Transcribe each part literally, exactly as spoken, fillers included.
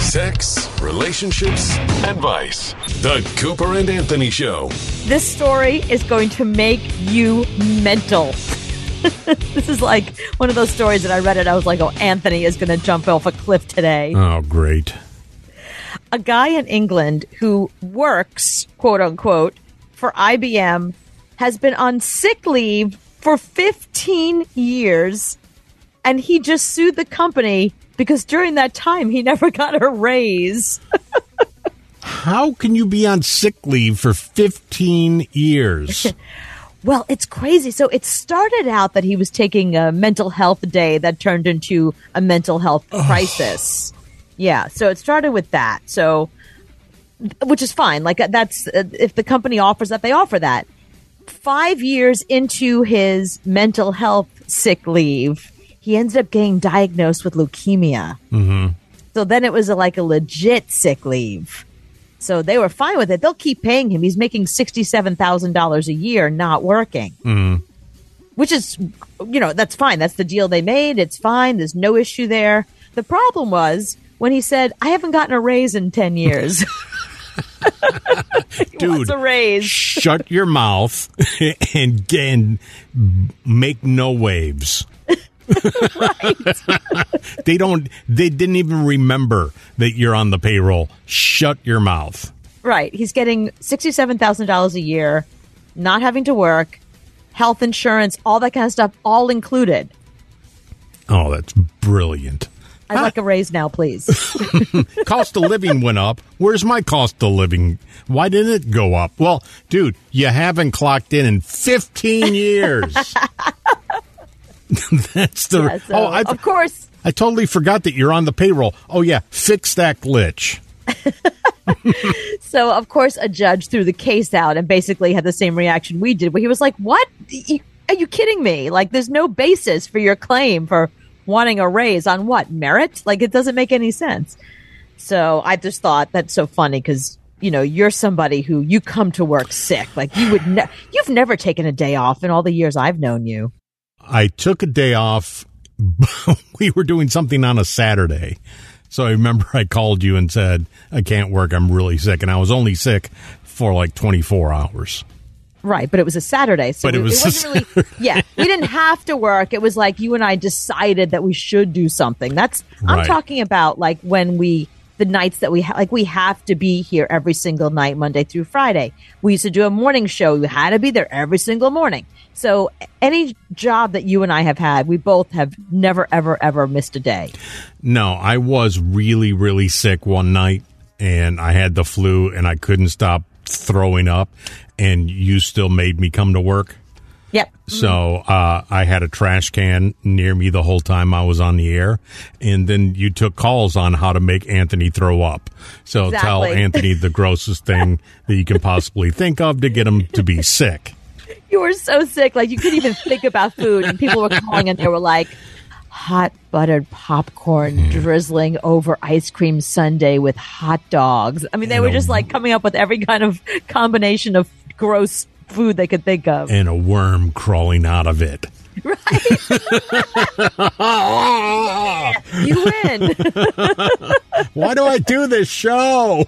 Sex, relationships, advice. The Cooper and Anthony Show. This story is going to make you mental. This is like one of those stories that I read it. I was like, oh, Anthony is going to jump off a cliff today. Oh, great. A guy in England who works, quote unquote, for I B M has been on sick leave for fifteen years. And he just sued the company because during that time he never got a raise. How can you be on sick leave for fifteen years? Well, it's crazy. So it started out that he was taking a mental health day that turned into a mental health crisis. Yeah. So it started with that. So, which is fine. Like that's, uh, if the company offers that, they offer that. Five years into his mental health sick leave, he ended up getting diagnosed with leukemia. Mm-hmm. So then it was a, like a legit sick leave. So they were fine with it. They'll keep paying him. He's making sixty-seven thousand dollars a year not working, mm. which is, you know, that's fine. That's the deal they made. It's fine. There's no issue there. The problem was when he said, I haven't gotten a raise in ten years. He Dude, wants a raise. Shut your mouth and, and make no waves. Right. They don't, they didn't even remember that you're on the payroll. Shut your mouth. Right. He's getting sixty-seven thousand dollars a year, not having to work, health insurance, all that kind of stuff, all included. Oh, that's brilliant. I'd like a raise now, please. Cost of living went up. Where's my cost of living? Why didn't it go up? Well, dude, you haven't clocked in in fifteen years. That's the. Yeah, so, oh, I, of course. I totally forgot that you're on the payroll. Oh, yeah. Fix that glitch. So, of course, a judge threw the case out and basically had the same reaction we did, where he was like, what? Are you kidding me? Like, there's no basis for your claim for wanting a raise on what? Merit? Like, it doesn't make any sense. So I just thought that's so funny because, you know, you're somebody who you come to work sick. Like, you would ne- you've never taken a day off in all the years I've known you. I took a day off. We were doing something on a Saturday. So I remember I called you and said, I can't work. I'm really sick. And I was only sick for like twenty-four hours. Right. But it was a Saturday. So but it, was it wasn't really, yeah, we didn't have to work. It was like you and I decided that we should do something. That's, I'm right. talking about like when we, the nights that we ha- like we have to be here every single night, Monday through Friday. We used to do a morning show. You had to be there every single morning. So any job that you and I have had, we both have never, ever, ever missed a day. No, I was really, really sick one night and I had the flu and I couldn't stop throwing up and you still made me come to work. Yep. So uh, I had a trash can near me the whole time I was on the air. And then you took calls on how to make Anthony throw up. So Exactly. tell Anthony the grossest thing that you can possibly think of to get him to be sick. You were so sick. Like, you couldn't even think about food. And people were calling and they were like, hot buttered popcorn Mm. drizzling over ice cream sundae with hot dogs. I mean, they And were a- just like coming up with every kind of combination of gross food they could think of. And a worm crawling out of it. Right? You win. Why do I do this show?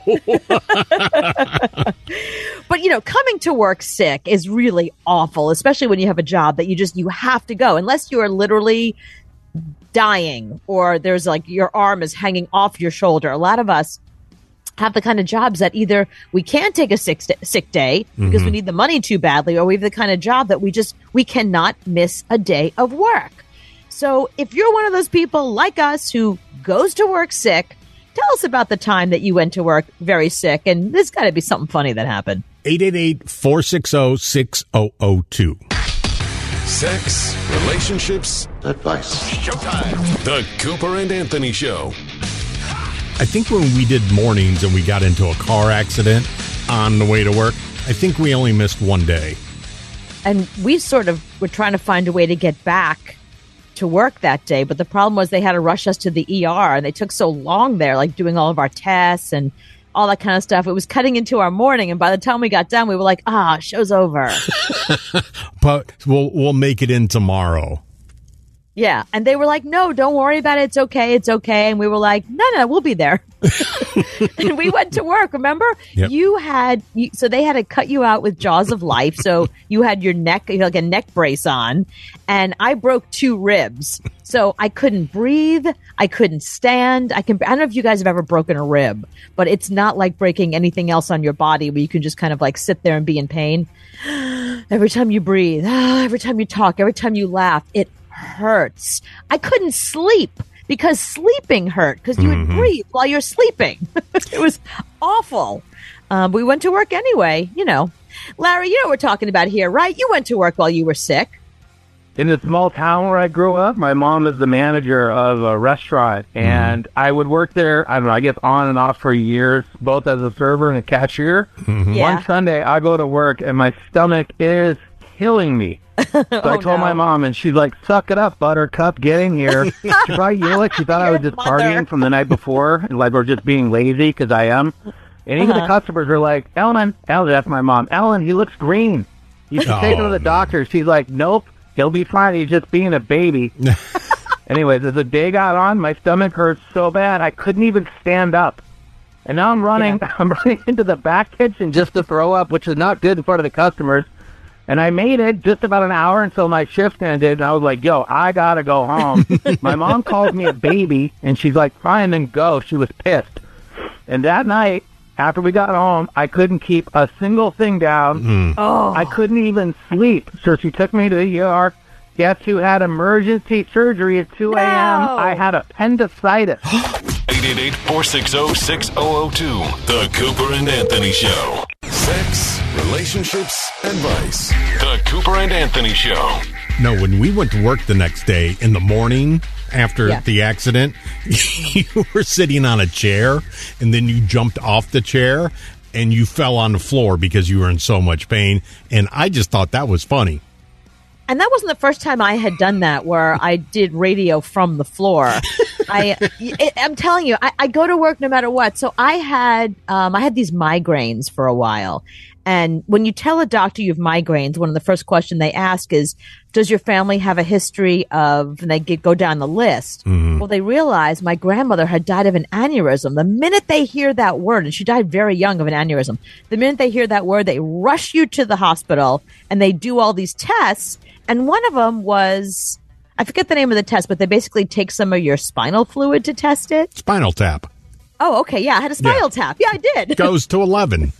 But, you know, coming to work sick is really awful, especially when you have a job that you just, you have to go. Unless you are literally dying or there's like your arm is hanging off your shoulder. A lot of us have the kind of jobs that either we can't take a sick, sick day because Mm-hmm. we need the money too badly, or we have the kind of job that we just, we cannot miss a day of work. So if you're one of those people like us who goes to work sick, tell us about the time that you went to work very sick. And there's got to be something funny that happened. eight eight eight, four six zero, six zero zero two. Sex, relationships, Advice. showtime. The Cooper and Anthony Show. I think when we did mornings and we got into a car accident on the way to work, I think we only missed one day. And we sort of were trying to find a way to get back to work that day. But the problem was they had to rush us to the E R and they took so long there, like doing all of our tests and all that kind of stuff. It was cutting into our morning. And by the time we got done, we were like, ah, show's over. But we'll we'll make it in tomorrow. Yeah. And they were like, no, don't worry about it. It's okay. It's okay. And we were like, no, no, we'll be there. And we went to work. Remember? Yep. You had, you, so they had to cut you out with Jaws of Life. So you had your neck, you had like a neck brace on. And I broke two ribs. So I couldn't breathe. I couldn't stand. I can, I don't know if you guys have ever broken a rib, but it's not like breaking anything else on your body where you can just kind of like sit there and be in pain. Every time you breathe, every time you talk, every time you laugh, it hurts. I couldn't sleep because sleeping hurt because you Mm-hmm. would breathe while you're sleeping. It was awful. Um, we went to work anyway, you know. Larry, you know what we're talking about here, right? You went to work while you were sick. In the small town where I grew up, my mom is the manager of a restaurant, and mm-hmm. I would work there, I don't know, I guess on and off for years, both as a server and a cashier. Mm-hmm. Yeah. One Sunday, I go to work, and my stomach is killing me. So Oh, I told no. my mom, and she's like, suck it up, Buttercup, get in here. She probably yelled like she thought I was Your just mother. partying from the night before, and like we're just being lazy, because I am. And even Uh-huh. the customers are like, Ellen, Ellen, that's my mom, Ellen, he looks green. You should take him Oh, to the no. doctor. She's like, nope, he'll be fine, he's just being a baby. Anyways, as the day got on, my stomach hurt so bad I couldn't even stand up. And now I'm running, Yeah. I'm running into the back kitchen just to throw up, which is not good in front of the customers. And I made it just about an hour until my shift ended, and I was like, yo, I gotta go home. My mom called me a baby, and she's like, fine, then go. She was pissed. And that night, after we got home, I couldn't keep a single thing down. Oh. I couldn't even sleep. So she took me to the E R. Guess who had emergency surgery at two a.m.? No. I had appendicitis. eight eight eight, four six zero, six zero zero two. The Cooper and Anthony Show. Sex, relationships, advice. The Cooper and Anthony Show. No, when we went to work the next day in the morning after Yeah. the accident, you were sitting on a chair and then you jumped off the chair and you fell on the floor because you were in so much pain. And I just thought that was funny. And that wasn't the first time I had done that, where I did radio from the floor. I, it, I'm telling you, I, I go to work no matter what. So I had, um, I had these migraines for a while. And when you tell a doctor you have migraines, one of the first questions they ask is, does your family have a history of, and they get, go down the list. Well, they realized my grandmother had died of an aneurysm. The minute they hear that word, and she died very young of an aneurysm, the minute they hear that word, they rush you to the hospital and they do all these tests. And one of them was, I forget the name of the test, but they basically take some of your spinal fluid to test it. Spinal tap Oh, okay. Yeah, I had a spinal Yeah. tap. Yeah, I did. goes to eleven.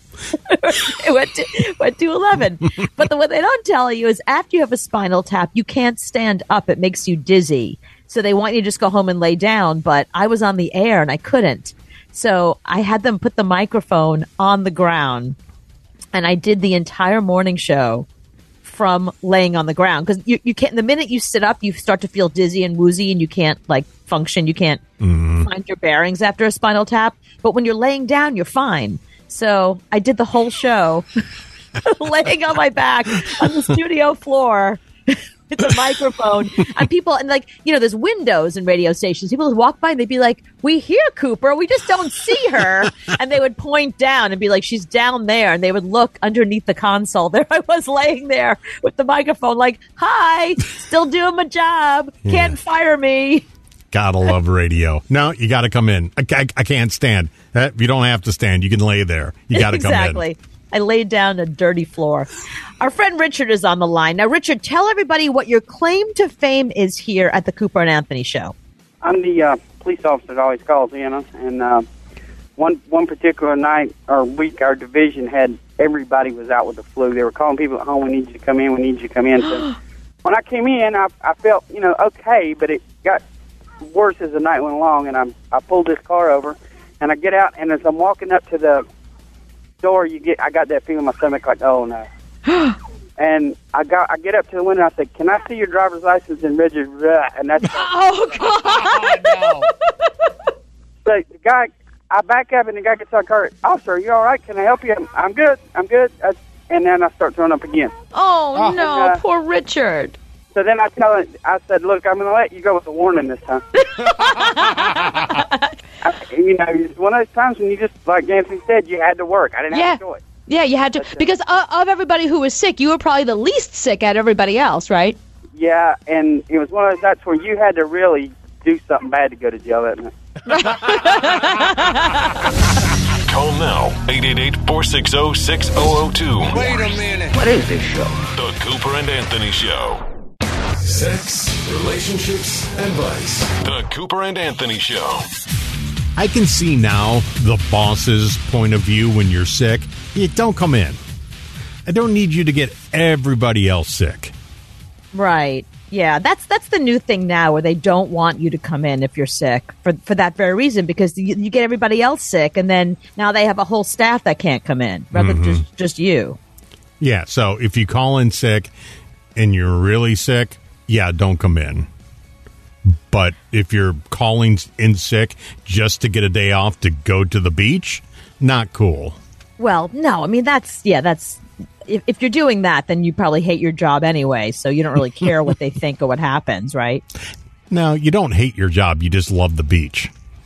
It went to, went to eleven. But the, what they don't tell you is after you have a spinal tap, you can't stand up. It makes you dizzy. So they want you to just go home and lay down. But I was on the air and I couldn't. So I had them put the microphone on the ground. And I did the entire morning show from laying on the ground. Because you, you can't, the minute you sit up, you start to feel dizzy and woozy and you can't like function. You can't find your bearings after a spinal tap. But when you're laying down, you're fine. So I did the whole show laying on my back on the studio floor with the microphone. And people, and like, you know, there's windows in radio stations. People would walk by and they'd be like, we hear Cooper, we just don't see her. And they would point down and be like, she's down there. And they would look underneath the console. There I was laying there with the microphone like, hi, still doing my job. Can't fire me. Gotta love radio. No, you got to come in. I, I, I can't stand. Uh, You don't have to stand. You can lay there. You got to come in. Exactly. I laid down a dirty floor. Our friend Richard is on the line. Now, Richard, tell everybody what your claim to fame is here at the Cooper and Anthony Show. I'm the uh, police officer that always calls in, and uh, one one particular night or week, our division had everybody was out with the flu. They were calling people at home, we need you to come in, we need you to come in. So when I came in, I, I felt, you know, okay, but it got worse as the night went along, and I I pulled this car over, and I get out, and as I'm walking up to the door, you get I got that feeling in my stomach like, oh no. And I got I get up to the window and I said, can I see your driver's license and register? And that's Oh, God. so the guy, I back up and the guy gets out of the car. Officer, are you all right? Can I help you? I'm, I'm good. I'm good. I, and then I start throwing up again. Oh, no. And, uh, Poor Richard. So then I tell it, I said, look, I'm going to let you go with a warning this time. I, you know, it's one of those times when you just, like Anthony said, you had to work. I didn't Yeah. have a choice. Yeah, you had to, because of, of everybody who was sick, you were probably the least sick out of everybody else, right? Yeah, and it was one of those nights where you had to really do something bad to go to jail that night. Call now, eight eight eight, four six zero, six zero zero two. Wait a minute. What is this show? The Cooper and Anthony Show. Sex, relationships, and vice. The Cooper and Anthony Show. I can see now the boss's point of view when you're sick. You don't come in. I don't need you to get everybody else sick. Right. Yeah, that's that's the new thing now, where they don't want you to come in if you're sick for for that very reason, because you, you get everybody else sick, and then now they have a whole staff that can't come in, rather than just just you. Yeah. So if you call in sick and you're really sick, yeah, don't come in. But if you're calling in sick just to get a day off to go to the beach, not cool. Well, no, I mean that's yeah, that's. If, if you're doing that, then you probably hate your job anyway, so you don't really care what they think or what happens, right? No, you don't hate your job. You just love the beach.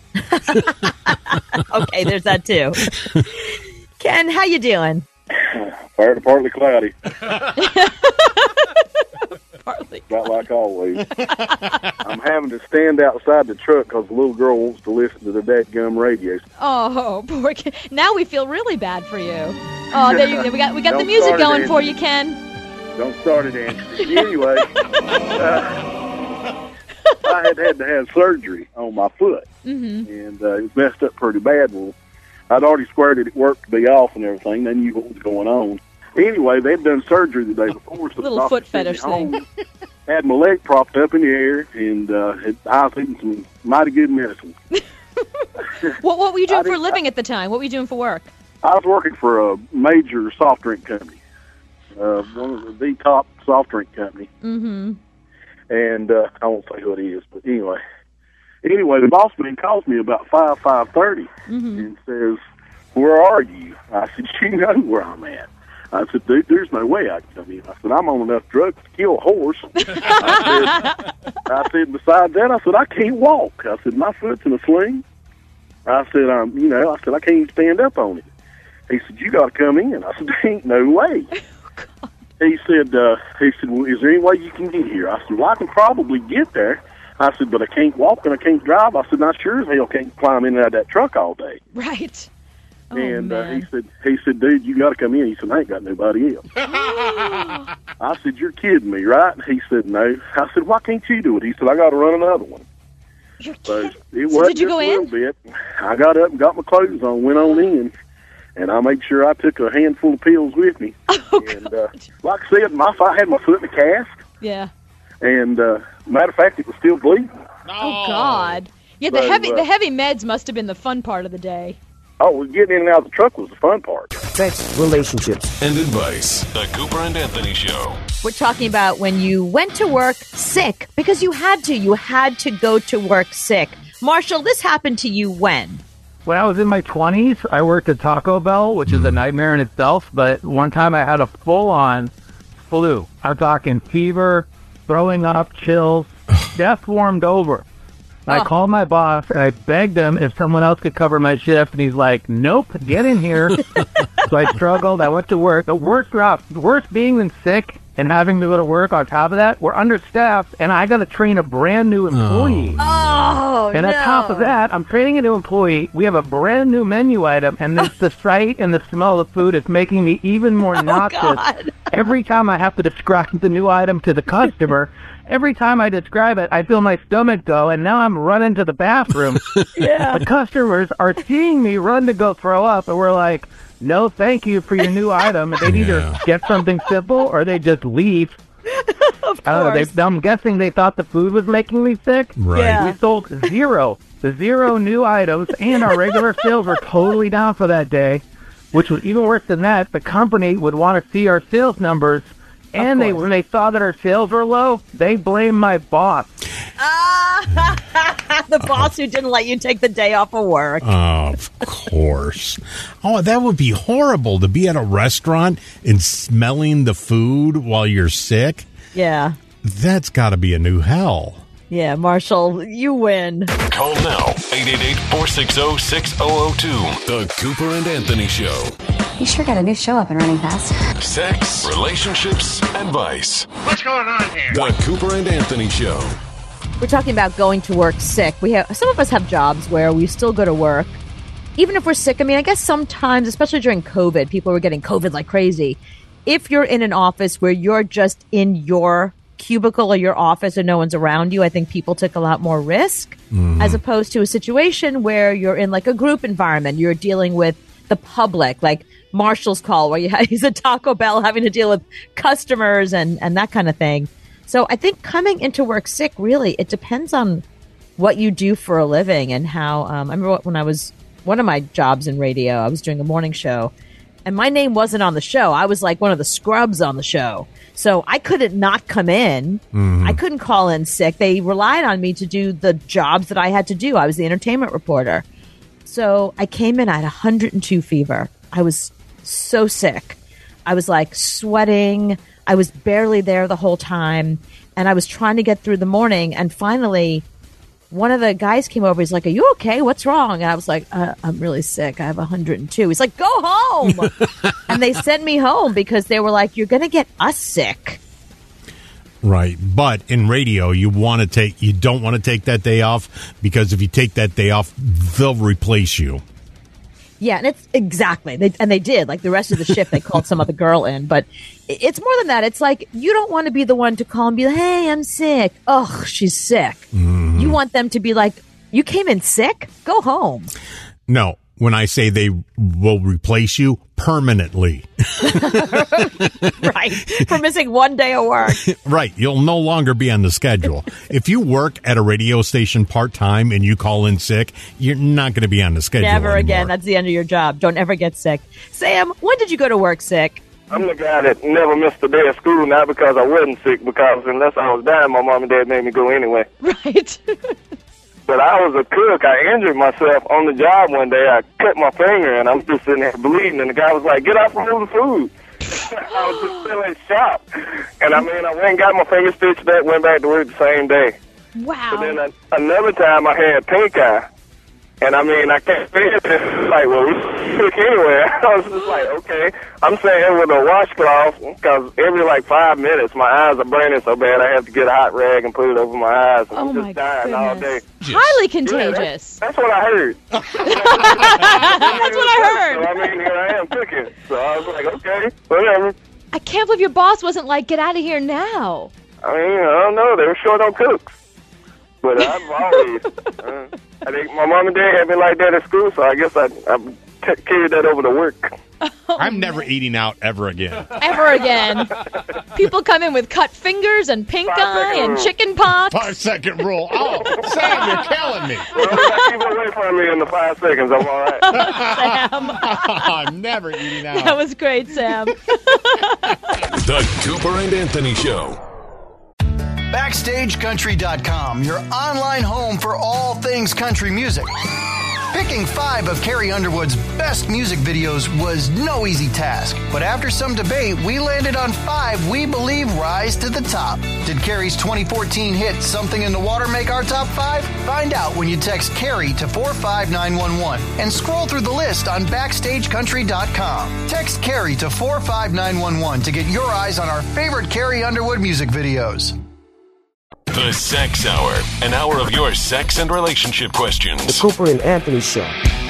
Okay, there's that too. Ken, how you doing? Fair to partly cloudy. Partly. About like always. I'm having to stand outside the truck because the little girl wants to listen to the dadgum radio. Oh, poor kid. Now we feel really bad for you. Oh, there you go. We got we got the Don't music start it, going Andy. for you, Ken. Don't start it, Andy. Anyway, uh, I had had to have surgery on my foot, Mm-hmm. and uh, it was messed up pretty bad. Well, I'd already squared it at work to be off and everything. They knew what was going on. Anyway, they'd done surgery the day before. So the Little doctor foot sent me fetish home, thing. Had my leg propped up in the air, and uh, it, I was eating some mighty good medicine. What what were you doing I for a didn't- living at the time? What were you doing for work? I was working for a major soft drink company, uh, one of the, the top soft drink company, Mm-hmm. and uh, I won't say who it is, but anyway. Anyway, the boss man calls me about five, five thirty, Mm-hmm. and says, "Where are you?" I said, "You know where I'm at." I said, "Dude, there's no way I can come in." I said, "I'm on enough drugs to kill a horse." I said, I said, besides that, I said, "I can't walk." I said, "My foot's in a sling." I said, "I'm, you know," I said, "I can't even stand up on it." He said, "You got to come in." I said, "There ain't no way." He said, uh, "He said, well, is there any way you can get here?" I said, "Well, I can probably get there." I said, "But I can't walk and I can't drive." I said, "I sure as hell can't climb in and out of that truck all day." Right. Oh, and uh, man. he said, "He said, dude, you got to come in." He said, "I ain't got nobody else." I said, "You're kidding me, right?" He said, "No." I said, "Why can't you do it?" He said, "I got to run another one." You're So kidding. it So was did you just go a in? little bit. I got up and got my clothes on, went on in, and I made sure I took a handful of pills with me. Oh, and uh, like I said, my I had my foot in a cast, Yeah. and uh, matter of fact, it was still bleeding. Oh, God. Yeah, the So, heavy uh, the heavy meds must have been the fun part of the day. Oh, well, getting in and out of the truck was the fun part. Sex, relationships, And advice. The Cooper and Anthony Show. We're talking about when you went to work sick because you had to. You had to go to work sick. Marshall, this happened to you when? When I was in my twenties, I worked at Taco Bell, which is a nightmare in itself, but one time I had a full-on flu. I'm talking fever, throwing up, chills, death warmed over. I Oh. called my boss, and I begged him if someone else could cover my shift, and he's like, "Nope, get in here." So I struggled. I went to work. The worst drop, worse being than sick and having to go to work on top of that, we're understaffed, and I got to train a brand new employee. Oh, And no. on top of that, I'm training a new employee. We have a brand new menu item, and it's the sight and the smell of the food is making me even more nauseous. God. Every time I have to describe the new item to the customer, every time I describe it, I feel my stomach go, and now I'm running to the bathroom. Yeah. The customers are seeing me run to go throw up, and we're like, "No, thank you for your new item." And they'd either Yeah. get something simple or they just leave. Of I don't know, course. they, I'm guessing they thought the food was making me sick. Right. Yeah. We sold zero, the zero new items, and our regular sales were totally down for that day, which was even worse than that. The company would want to see our sales numbers, and they course. when they saw that our sales were low, they blamed my boss. Ah, the boss who didn't let you take the day off of work. Of course. Oh, that would be horrible to be at a restaurant and smelling the food while you're sick. Yeah. That's got to be a new hell. Yeah, Marshall, you win. Call now, eight eight eight, four six zero, six zero zero two. The Cooper and Anthony Show. You sure got a new show up and running fast. Sex, relationships, and vice. What's going on here? The Cooper and Anthony Show. We're talking about going to work sick. We have some of us have jobs where we still go to work, even if we're sick. I mean, I guess sometimes, especially during COVID, people were getting COVID like crazy. If you're in an office where you're just in your cubicle or your office and no one's around you, I think people took a lot more risk mm. as opposed to a situation where you're in like a group environment. You're dealing with the public, like Marshall's call where you have, he's at Taco Bell having to deal with customers and, and that kind of thing. So I think coming into work sick, really, it depends on what you do for a living and how, um, I remember when I was, one of my jobs in radio, I was doing a morning show and my name wasn't on the show. I was like one of the scrubs on the show. So I couldn't not come in. Mm-hmm. I couldn't call in sick. They relied on me to do the jobs that I had to do. I was the entertainment reporter. So I came in, I had one hundred two fever. I was so sick. I was like sweating. I was barely there the whole time. And I was trying to get through the morning. And finally, one of the guys came over. He's like, are you okay? What's wrong? And I was like, uh, I'm really sick. I have one hundred two. He's like, go home. And they sent me home because they were like, you're going to get us sick. Right. But in radio, you want to take, you don't want to take that day off because if you take that day off, they'll replace you. Yeah, and it's exactly, they, and they did. Like the rest of the shift, they called some other girl in. But it's more than that. It's like you don't want to be the one to call and be like, hey, I'm sick. Ugh, she's sick. Mm-hmm. You want them to be like, you came in sick? Go home. No, when I say they will replace you permanently. Right. For missing one day of work. Right. You'll no longer be on the schedule. If you work at a radio station part-time and you call in sick, you're not going to be on the schedule Never anymore. Again. That's the end of your job. Don't ever get sick. Sam, when did you go to work sick? I'm the guy that never missed a day of school, not because I wasn't sick, because unless I was dying, my mom and dad made me go anyway. Right. But I was a cook. I injured myself on the job one day. I cut my finger, and I'm just sitting there bleeding, and the guy was like, get up and move the food. I was just still in shock. And, I mean, I went and got my finger stitched back, went back to work the same day. Wow. But then uh, another time I had pink eye. And, I mean, I can't figure it. Like, well, we sick anyway. I was just like, okay. I'm saying with a washcloth, because every, like, five minutes, my eyes are burning so bad I have to get a hot rag and put it over my eyes. And oh, I'm just my dying goodness. all day. Highly contagious. Yeah, that's, that's what I heard. That's what I heard. So, I mean, here I am cooking. So I was like, okay, whatever. I can't believe your boss wasn't like, get out of here now. I mean, I don't know. They were short on cooks. But I've always, uh, I think my mom and dad had me like that at school, so I guess I, I t- carried that over to work. Oh, I'm never eating out ever again. Ever again. People come in with cut fingers and pink Five eye and rule. chicken pox. Five second rule. Oh, Sam, you're killing me. Well, if keep away from me in the five seconds, I'm all right. Sam. I'm never eating out. That was great, Sam. The Cooper and Anthony Show. Backstage Country dot com, your online home for all things country music. Picking five of Carrie Underwood's best music videos was no easy task, but after some debate, we landed on five we believe rise to the top. Did Carrie's twenty fourteen hit Something in the Water make our top five? Find out when you text Carrie to four five nine one one and scroll through the list on Backstage Country dot com. Text Carrie to four five nine one one to get your eyes on our favorite Carrie Underwood music videos. The Sex Hour, an hour of your sex and relationship questions. The Cooper and Anthony Show.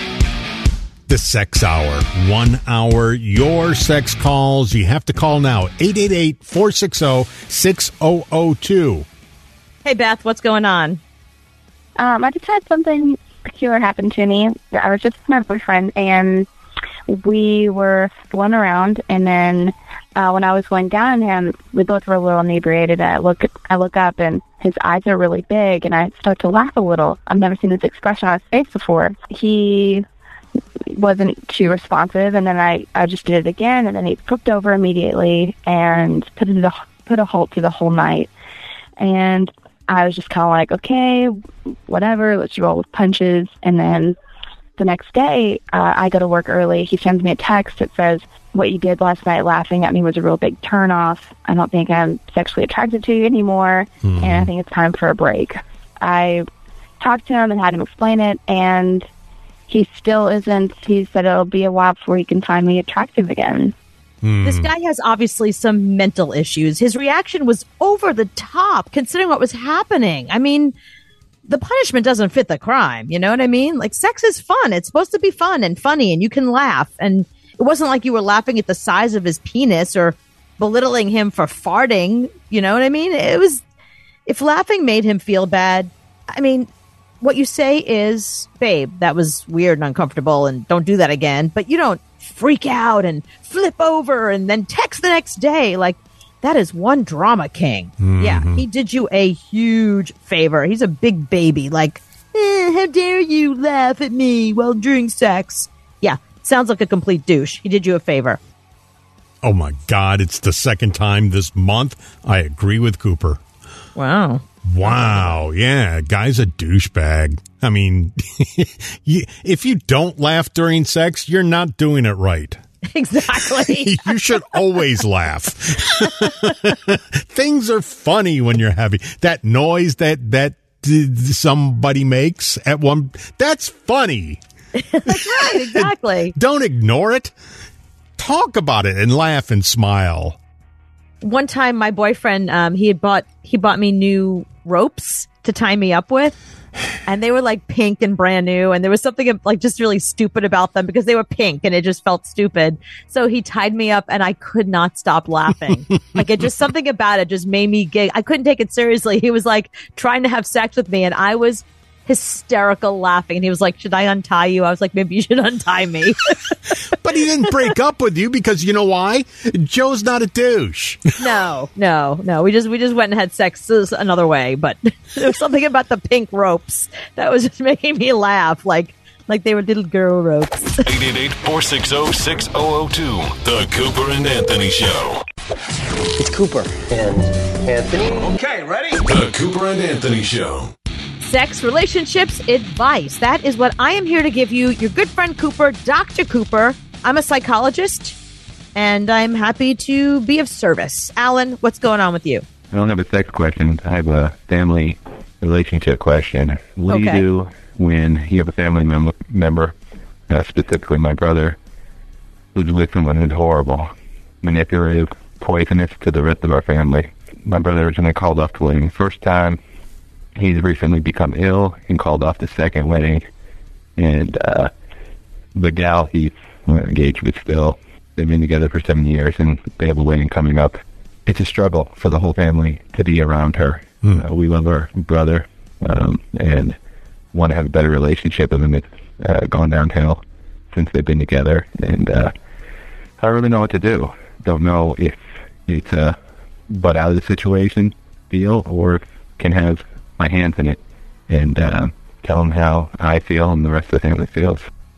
The Sex Hour. One hour, your sex calls. You have to call now. eight eight eight, four six zero, six zero zero two. Hey, Beth, what's going on? Um, I just had something peculiar happen to me. I was just with my boyfriend, and we were fooling around, and then uh, when I was going down on him, we both were a little inebriated. I look, I look up, and his eyes are really big, and I start to laugh a little. I've never seen this expression on his face before. He wasn't too responsive, and then I, I just did it again, and then he flipped over immediately and put it, put a halt to the whole night. And I was just kind of like, okay, whatever, let's roll with punches. And then the next day, uh, I go to work early. He sends me a text that says, what you did last night laughing at me was a real big turnoff. I don't think I'm sexually attracted to you anymore, mm. and I think it's time for a break. I talked to him and had him explain it, and he still isn't. He said it'll be a while before he can find me attractive again. This guy has obviously some mental issues. His reaction was over the top, considering what was happening. I mean, the punishment doesn't fit the crime. You know what I mean? Like, sex is fun. It's supposed to be fun and funny, and you can laugh. And it wasn't like you were laughing at the size of his penis or belittling him for farting. You know what I mean? It was, if laughing made him feel bad, I mean, what you say is, babe, that was weird and uncomfortable, and don't do that again. But you don't freak out and flip over and then text the next day. Like, that is one drama king. Mm-hmm. Yeah, he did you a huge favor. He's a big baby. Like, eh, how dare you laugh at me while during sex? Yeah, sounds like a complete douche. He did you a favor. Oh, my God. It's the second time this month. I agree with Cooper. Wow. Wow. Yeah, guy's a douchebag. I mean, you, if you don't laugh during sex, you're not doing it right. Exactly. You should always laugh. Things are funny when you're having that noise that that uh, somebody makes at one. That's funny. That's right. Exactly. Don't ignore it. Talk about it and laugh and smile. One time, my boyfriend, um, he had bought he bought me new ropes to tie me up with, and they were like pink and brand new, and there was something like just really stupid about them because they were pink and it just felt stupid. So he tied me up and I could not stop laughing. Like, it just, something about it just made me gig. I couldn't take it seriously. He was like trying to have sex with me and I was hysterical laughing, and he was like, should I untie you? I was like, maybe you should untie me. But he didn't break up with you because, you know why? Joe's not a douche. No, no, no. We just we just went and had sex another way, but there was something about the pink ropes that was just making me laugh, like like they were little girl ropes. eight eight eight, four six zero, six zero zero two. The Cooper and Anthony Show. It's Cooper and Anthony. Okay, ready? The Cooper and Anthony Show. Sex, relationships, advice. That is what I am here to give you. Your good friend Cooper, Doctor Cooper. I'm a psychologist, and I'm happy to be of service. Alan, what's going on with you? I don't have a sex question. I have a family relationship question. What Okay. do you do when you have a family mem- member, uh, specifically my brother, who's with someone who's horrible, manipulative, poisonous to the rest of our family? My brother originally called off the wedding first time. He's recently become ill and called off the second wedding. And uh, the gal he's engaged with still, they've been together for seven years, and they have a wedding coming up. It's a struggle for the whole family to be around her. Mm. Uh, we love our brother um, and want to have a better relationship with him. It's uh, gone downhill since they've been together. And uh, I don't really know what to do. Don't know if it's a butt out of the situation deal or can have my hands in it and uh, tell them how I feel and the rest of the family feels.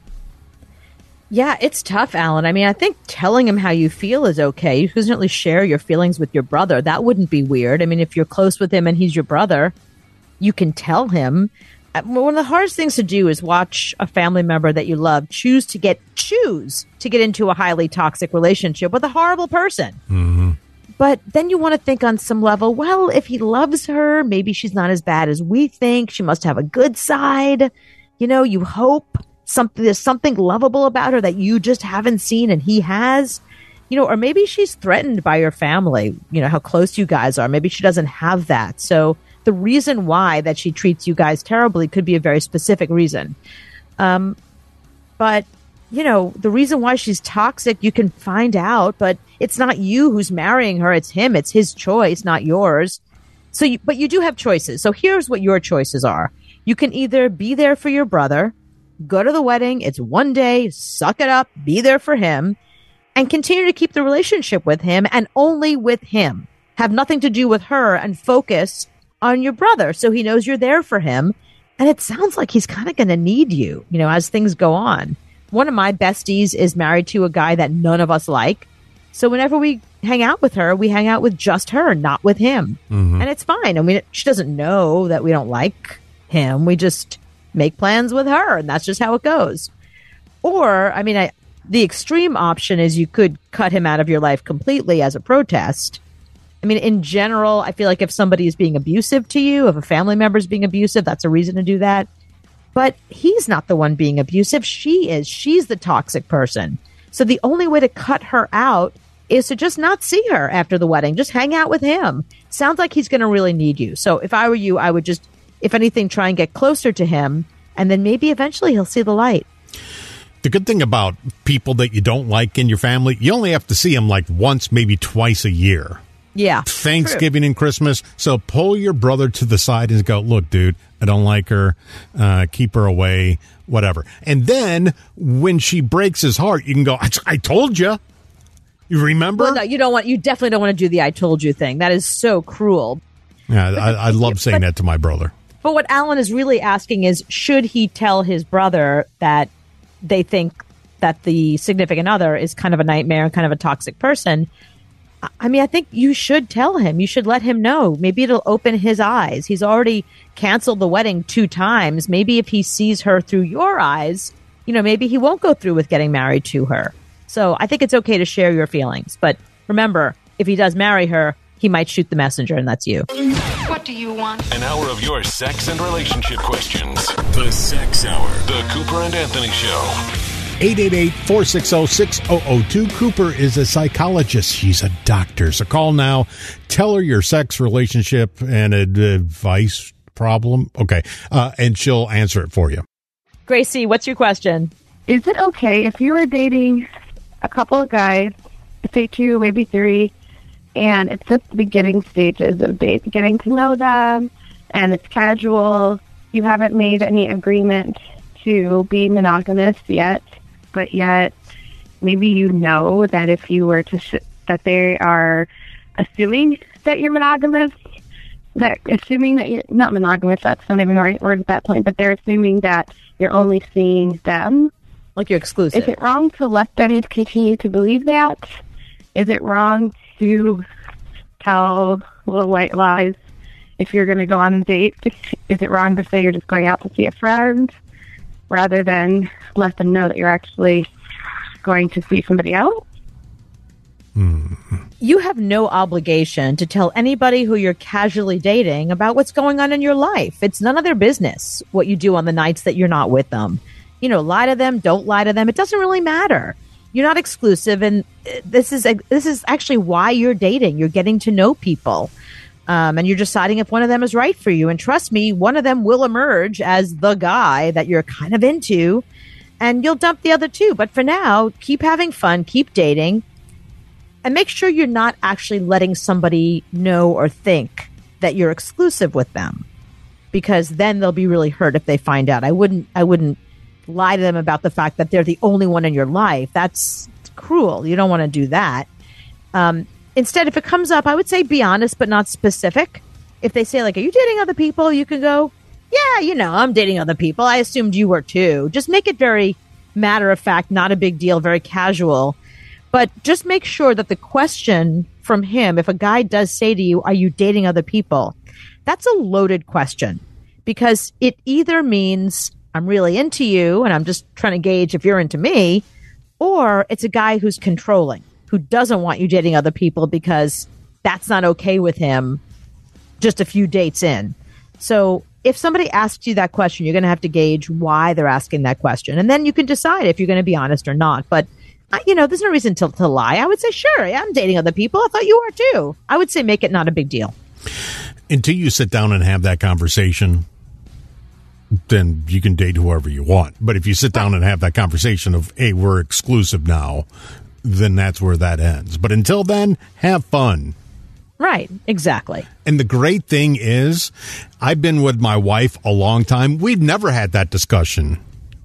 Yeah, it's tough, Alan. I mean, I think telling him how you feel is okay. You can certainly share your feelings with your brother. That wouldn't be weird. I mean, if you're close with him and he's your brother, you can tell him. One of the hardest things to do is watch a family member that you love choose to get choose to get into a highly toxic relationship with a horrible person. Mm-hmm. But then you want to think on some level, well, if he loves her, maybe she's not as bad as we think. She must have a good side. You know, you hope something there's something lovable about her that you just haven't seen and he has. You know, or maybe she's threatened by your family, you know, how close you guys are. Maybe she doesn't have that. So the reason why that she treats you guys terribly could be a very specific reason. Um, but you know, the reason why she's toxic, you can find out, but it's not you who's marrying her. It's him. It's his choice, not yours. So, you, but you do have choices. So here's what your choices are. You can either be there for your brother, go to the wedding. It's one day, suck it up, be there for him, and continue to keep the relationship with him and only with him. Have nothing to do with her and focus on your brother so he knows you're there for him. And it sounds like he's kind of going to need you, you know, as things go on. One of my besties is married to a guy that none of us like. So whenever we hang out with her, we hang out with just her, not with him. Mm-hmm. And it's fine. I mean, she doesn't know that we don't like him. We just make plans with her, and that's just how it goes. Or, I mean, I, the extreme option is you could cut him out of your life completely as a protest. I mean, in general, I feel like if somebody is being abusive to you, if a family member is being abusive, that's a reason to do that. But he's not the one being abusive. She is. She's the toxic person. So the only way to cut her out is to just not see her after the wedding. Just hang out with him. Sounds like he's going to really need you. So if I were you, I would just, if anything, try and get closer to him. And then maybe eventually he'll see the light. The good thing about people that you don't like in your family, you only have to see them like once, maybe twice a year. Yeah. Thanksgiving true. And Christmas. So pull your brother to the side and go, look, dude, I don't like her. Uh, keep her away, whatever. And then when she breaks his heart, you can go, I, I told you. You remember? Well, no, you don't want, you definitely don't want to do the I told you thing. That is so cruel. Yeah, I, I love saying but, that to my brother. But what Alan is really asking is, should he tell his brother that they think that the significant other is kind of a nightmare and kind of a toxic person? I mean, I think you should tell him. You should let him know. Maybe it'll open his eyes. He's already canceled the wedding two times. Maybe if he sees her through your eyes, you know, maybe he won't go through with getting married to her. So I think it's okay to share your feelings. But remember, if he does marry her, he might shoot the messenger, and that's you. What do you want? An hour of your sex and relationship questions. The Sex Hour. The Cooper and Anthony Show. eight eight eight, four six zero, six zero zero two. Cooper is a psychologist. She's a doctor. So call now. Tell her your sex, relationship, and advice problem. Okay. Uh, and she'll answer it for you. Gracie, what's your question? Is it okay if you were dating a couple of guys, say two, maybe three, and it's at the beginning stages of date, getting to know them, and it's casual, you haven't made any agreement to be monogamous yet, but yet maybe you know that if you were to, sh- that they are assuming that you're monogamous, that assuming that you're not monogamous, that's not even the right word at that point, but they're assuming that you're only seeing them. Like you're exclusive. Is it wrong to let them continue to believe that? Is it wrong to tell little white lies if you're going to go on a date? Is it wrong to say you're just going out to see a friend rather than let them know that you're actually going to see somebody else? You have no obligation to tell anybody who you're casually dating about what's going on in your life. It's none of their business what you do on the nights that you're not with them. You know, lie to them, don't lie to them. It doesn't really matter. You're not exclusive, and this is this is actually why you're dating. You're getting to know people, um, and you're deciding if one of them is right for you. And trust me, one of them will emerge as the guy that you're kind of into, and you'll dump the other two. But for now, keep having fun, keep dating, and make sure you're not actually letting somebody know or think that you're exclusive with them, because then they'll be really hurt if they find out. I wouldn't. I wouldn't. lie to them about the fact that they're the only one in your life. That's cruel. You don't want to do that. Um, instead, if it comes up, I would say be honest, but not specific. If they say, like, are you dating other people? You can go, yeah, you know, I'm dating other people. I assumed you were too. Just make it very matter of fact, not a big deal, very casual. But just make sure that the question from him, if a guy does say to you, are you dating other people? That's a loaded question, because it either means I'm really into you and I'm just trying to gauge if you're into me, or it's a guy who's controlling, who doesn't want you dating other people because that's not okay with him just a few dates in. So if somebody asks you that question, you're going to have to gauge why they're asking that question. And then you can decide if you're going to be honest or not. But, you know, there's no reason to, to lie. I would say, sure, I'm dating other people. I thought you were too. I would say make it not a big deal. Until you sit down and have that conversation, then you can date whoever you want. But if you sit down and have that conversation of, hey, we're exclusive now, then that's where that ends. But until then, have fun. Right, exactly. And the great thing is, I've been with my wife a long time. We've never had that discussion.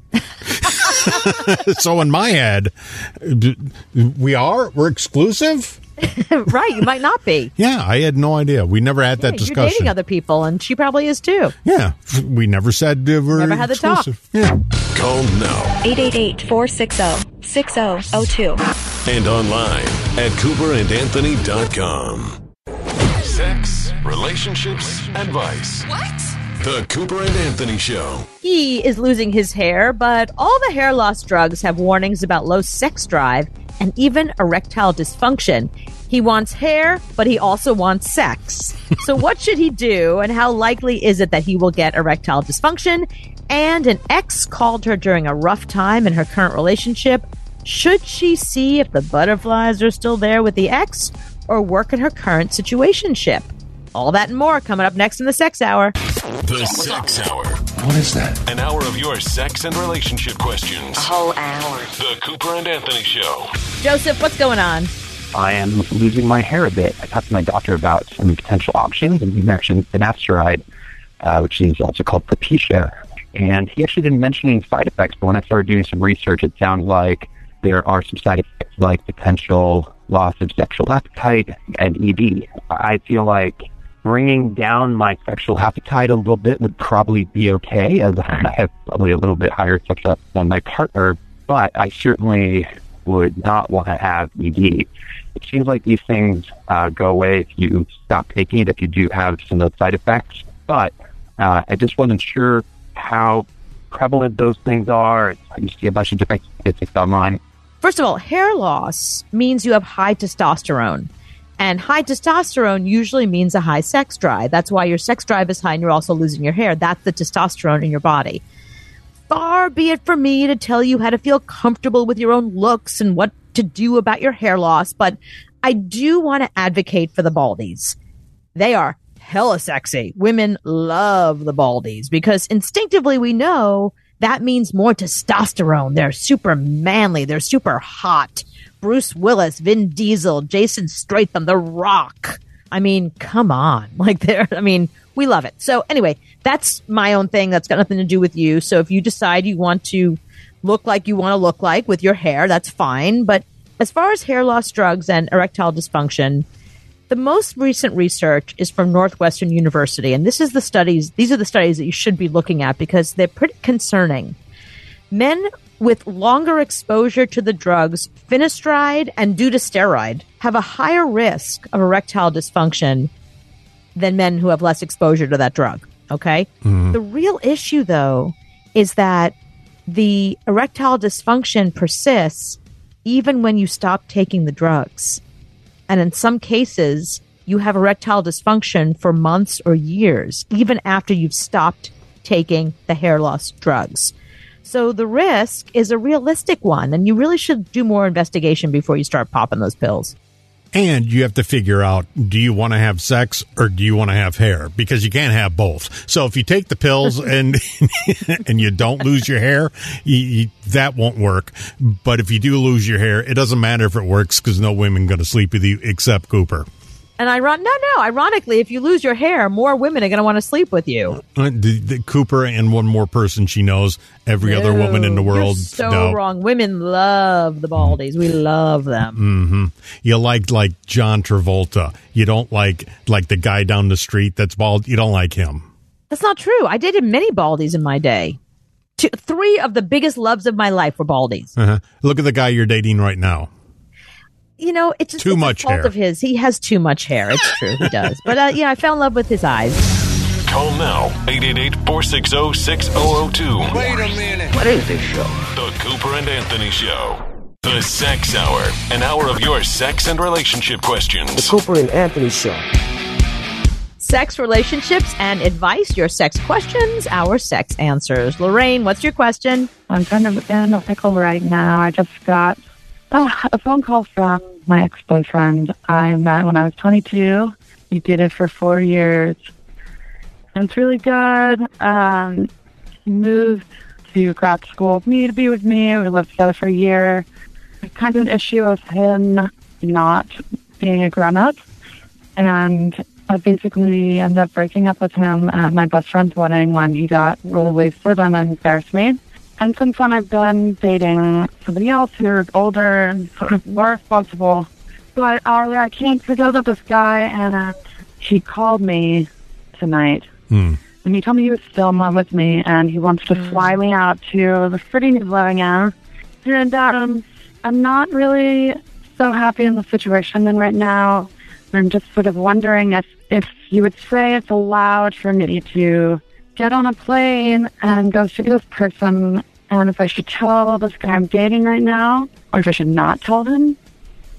So in my head, we are? We're exclusive? Right, you might not be. Yeah, I had no idea. We never had that yeah, discussion. You're dating other people, and she probably is too. Yeah, we never said uh, we're never had the exclusive. talk. Yeah. Call now. eight eight eight, four six zero, six zero zero two. And online at cooper and anthony dot com. Sex, relationships, advice. What? The Cooper and Anthony Show. He is losing his hair, but all the hair loss drugs have warnings about low sex drive and even erectile dysfunction. He wants hair, but he also wants sex. So what should he do, and how likely is it that he will get erectile dysfunction? And an ex called her during a rough time in her current relationship. Should she see if the butterflies are still there with the ex, or work in her current situationship? All that and more coming up next in the Sex Hour. The Sex Hour. What is that? An hour of your sex and relationship questions. A whole hour. The Cooper and Anthony Show. Joseph, what's going on? I am losing my hair a bit. I talked to my doctor about some potential options, and he mentioned finasteride, uh, which is also called Propecia. And he actually didn't mention any side effects, but when I started doing some research, it sounded like there are some side effects like potential loss of sexual appetite and E D. I feel like bringing down my sexual appetite a little bit would probably be okay, as I have probably a little bit higher sex up than my partner, but I certainly would not want to have E D. It seems like these things uh, go away if you stop taking it, if you do have some of those side effects, but uh, I just wasn't sure how prevalent those things are. I used to see a bunch of different statistics online. First of all, hair loss means you have high testosterone. And high testosterone usually means a high sex drive. That's why your sex drive is high and you're also losing your hair. That's the testosterone in your body. Far be it from me to tell you how to feel comfortable with your own looks and what to do about your hair loss, but I do want to advocate for the baldies. They are hella sexy. Women love the baldies because instinctively we know that means more testosterone. They're super manly. They're super hot. Bruce Willis, Vin Diesel, Jason Statham, The Rock. I mean, come on. Like, they're, I mean, we love it. So anyway, that's my own thing. That's got nothing to do with you. So if you decide you want to look like you want to look like with your hair, that's fine. But as far as hair loss drugs and erectile dysfunction, the most recent research is from Northwestern University. And this is the studies, these are the studies that you should be looking at because they're pretty concerning. Men with longer exposure to the drugs finasteride and dutasteride have a higher risk of erectile dysfunction than men who have less exposure to that drug. Okay? Mm. The real issue, though, is that the erectile dysfunction persists even when you stop taking the drugs. And in some cases, you have erectile dysfunction for months or years, even after you've stopped taking the hair loss drugs. So the risk is a realistic one, and you really should do more investigation before you start popping those pills. And you have to figure out, do you want to have sex or do you want to have hair? Because you can't have both. So if you take the pills and and you don't lose your hair, you, you, that won't work. But if you do lose your hair, it doesn't matter if it works because no women going to sleep with you except Cooper. And iron- no, no. Ironically, if you lose your hair, more women are going to want to sleep with you. Uh, the, the Cooper and one more person she knows. Every no, other woman in the world. You're so no. wrong. Women love the baldies. We love them. Mm-hmm. You like like John Travolta. You don't like like the guy down the street that's bald. You don't like him. That's not true. I dated many baldies in my day. Two, three of the biggest loves of my life were baldies. Uh-huh. Look at the guy you're dating right now. You know, it's just too it's much a fault hair. of his. He has too much hair. It's true, he does. But uh, yeah, I fell in love with his eyes. Call now, eight eight eight, four six zero, six zero zero two. Wait a minute. What is this show? The Cooper and Anthony Show. The Sex Hour. An hour of your sex and relationship questions. The Cooper and Anthony Show. Sex, relationships, and advice. Your sex questions, our sex answers. Lorraine, what's your question? I'm kind of in a pickle right now. I just got uh, a phone call from my ex-boyfriend. I met when I was twenty-two. We did it for four years. And it's really good. Um, he moved to grad school with me to be with me. We lived together for a year. It's kind of an issue of him not being a grown-up. And I basically ended up breaking up with him at my best friend's wedding when he got really wasted and embarrassed me. And since then, I've been dating somebody else who's older and sort of more responsible. But uh, I can't figure out this guy, and uh, he called me tonight. Hmm. And he told me he was still in love with me, and he wants to fly me out to the city he's living in. And um, I'm not really so happy in the situation I'm in right now. I'm just sort of wondering if, if you would say it's allowed for me to get on a plane and go see this person, and if I should tell this guy I'm dating right now, or if I should not tell him,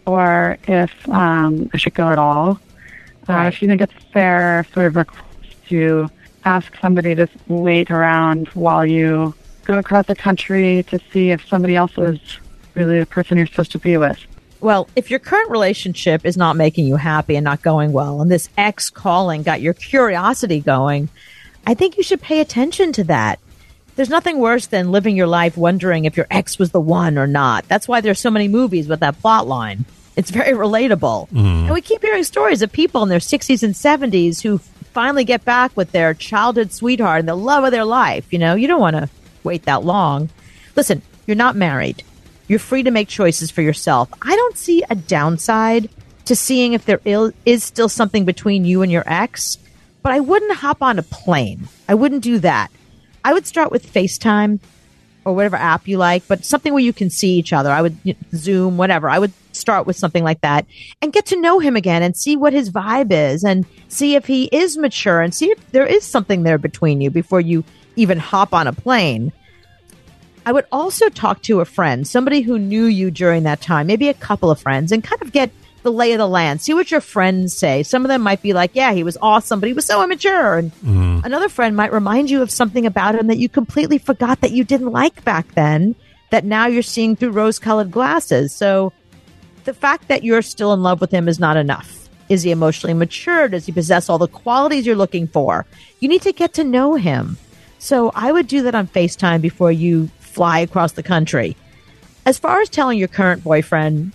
or if um, it should go at all. Uh, she think it's fair sort of request to ask somebody to wait around while you go across the country to see if somebody else is really the person you're supposed to be with. Well, if your current relationship is not making you happy and not going well, and this ex calling got your curiosity going, I think you should pay attention to that. There's nothing worse than living your life wondering if your ex was the one or not. That's why there's so many movies with that plot line. It's very relatable. Mm. And we keep hearing stories of people in their sixties and seventies who finally get back with their childhood sweetheart and the love of their life. You know, you don't want to wait that long. Listen, you're not married. You're free to make choices for yourself. I don't see a downside to seeing if there il- is still something between you and your ex, but I wouldn't hop on a plane. I wouldn't do that. I would start with FaceTime or whatever app you like, but something where you can see each other. I would you know, Zoom, whatever. I would start with something like that and get to know him again and see what his vibe is and see if he is mature and see if there is something there between you before you even hop on a plane. I would also talk to a friend, somebody who knew you during that time, maybe a couple of friends, and kind of get the lay of the land. See what your friends say. Some of them might be like, yeah, he was awesome, but he was so immature. And mm. another friend might remind you of something about him that you completely forgot that you didn't like back then, that now you're seeing through rose-colored glasses. So the fact that you're still in love with him is not enough. Is he emotionally mature? Does he possess all the qualities you're looking for? You need to get to know him. So I would do that on FaceTime before you fly across the country. As far as telling your current boyfriend,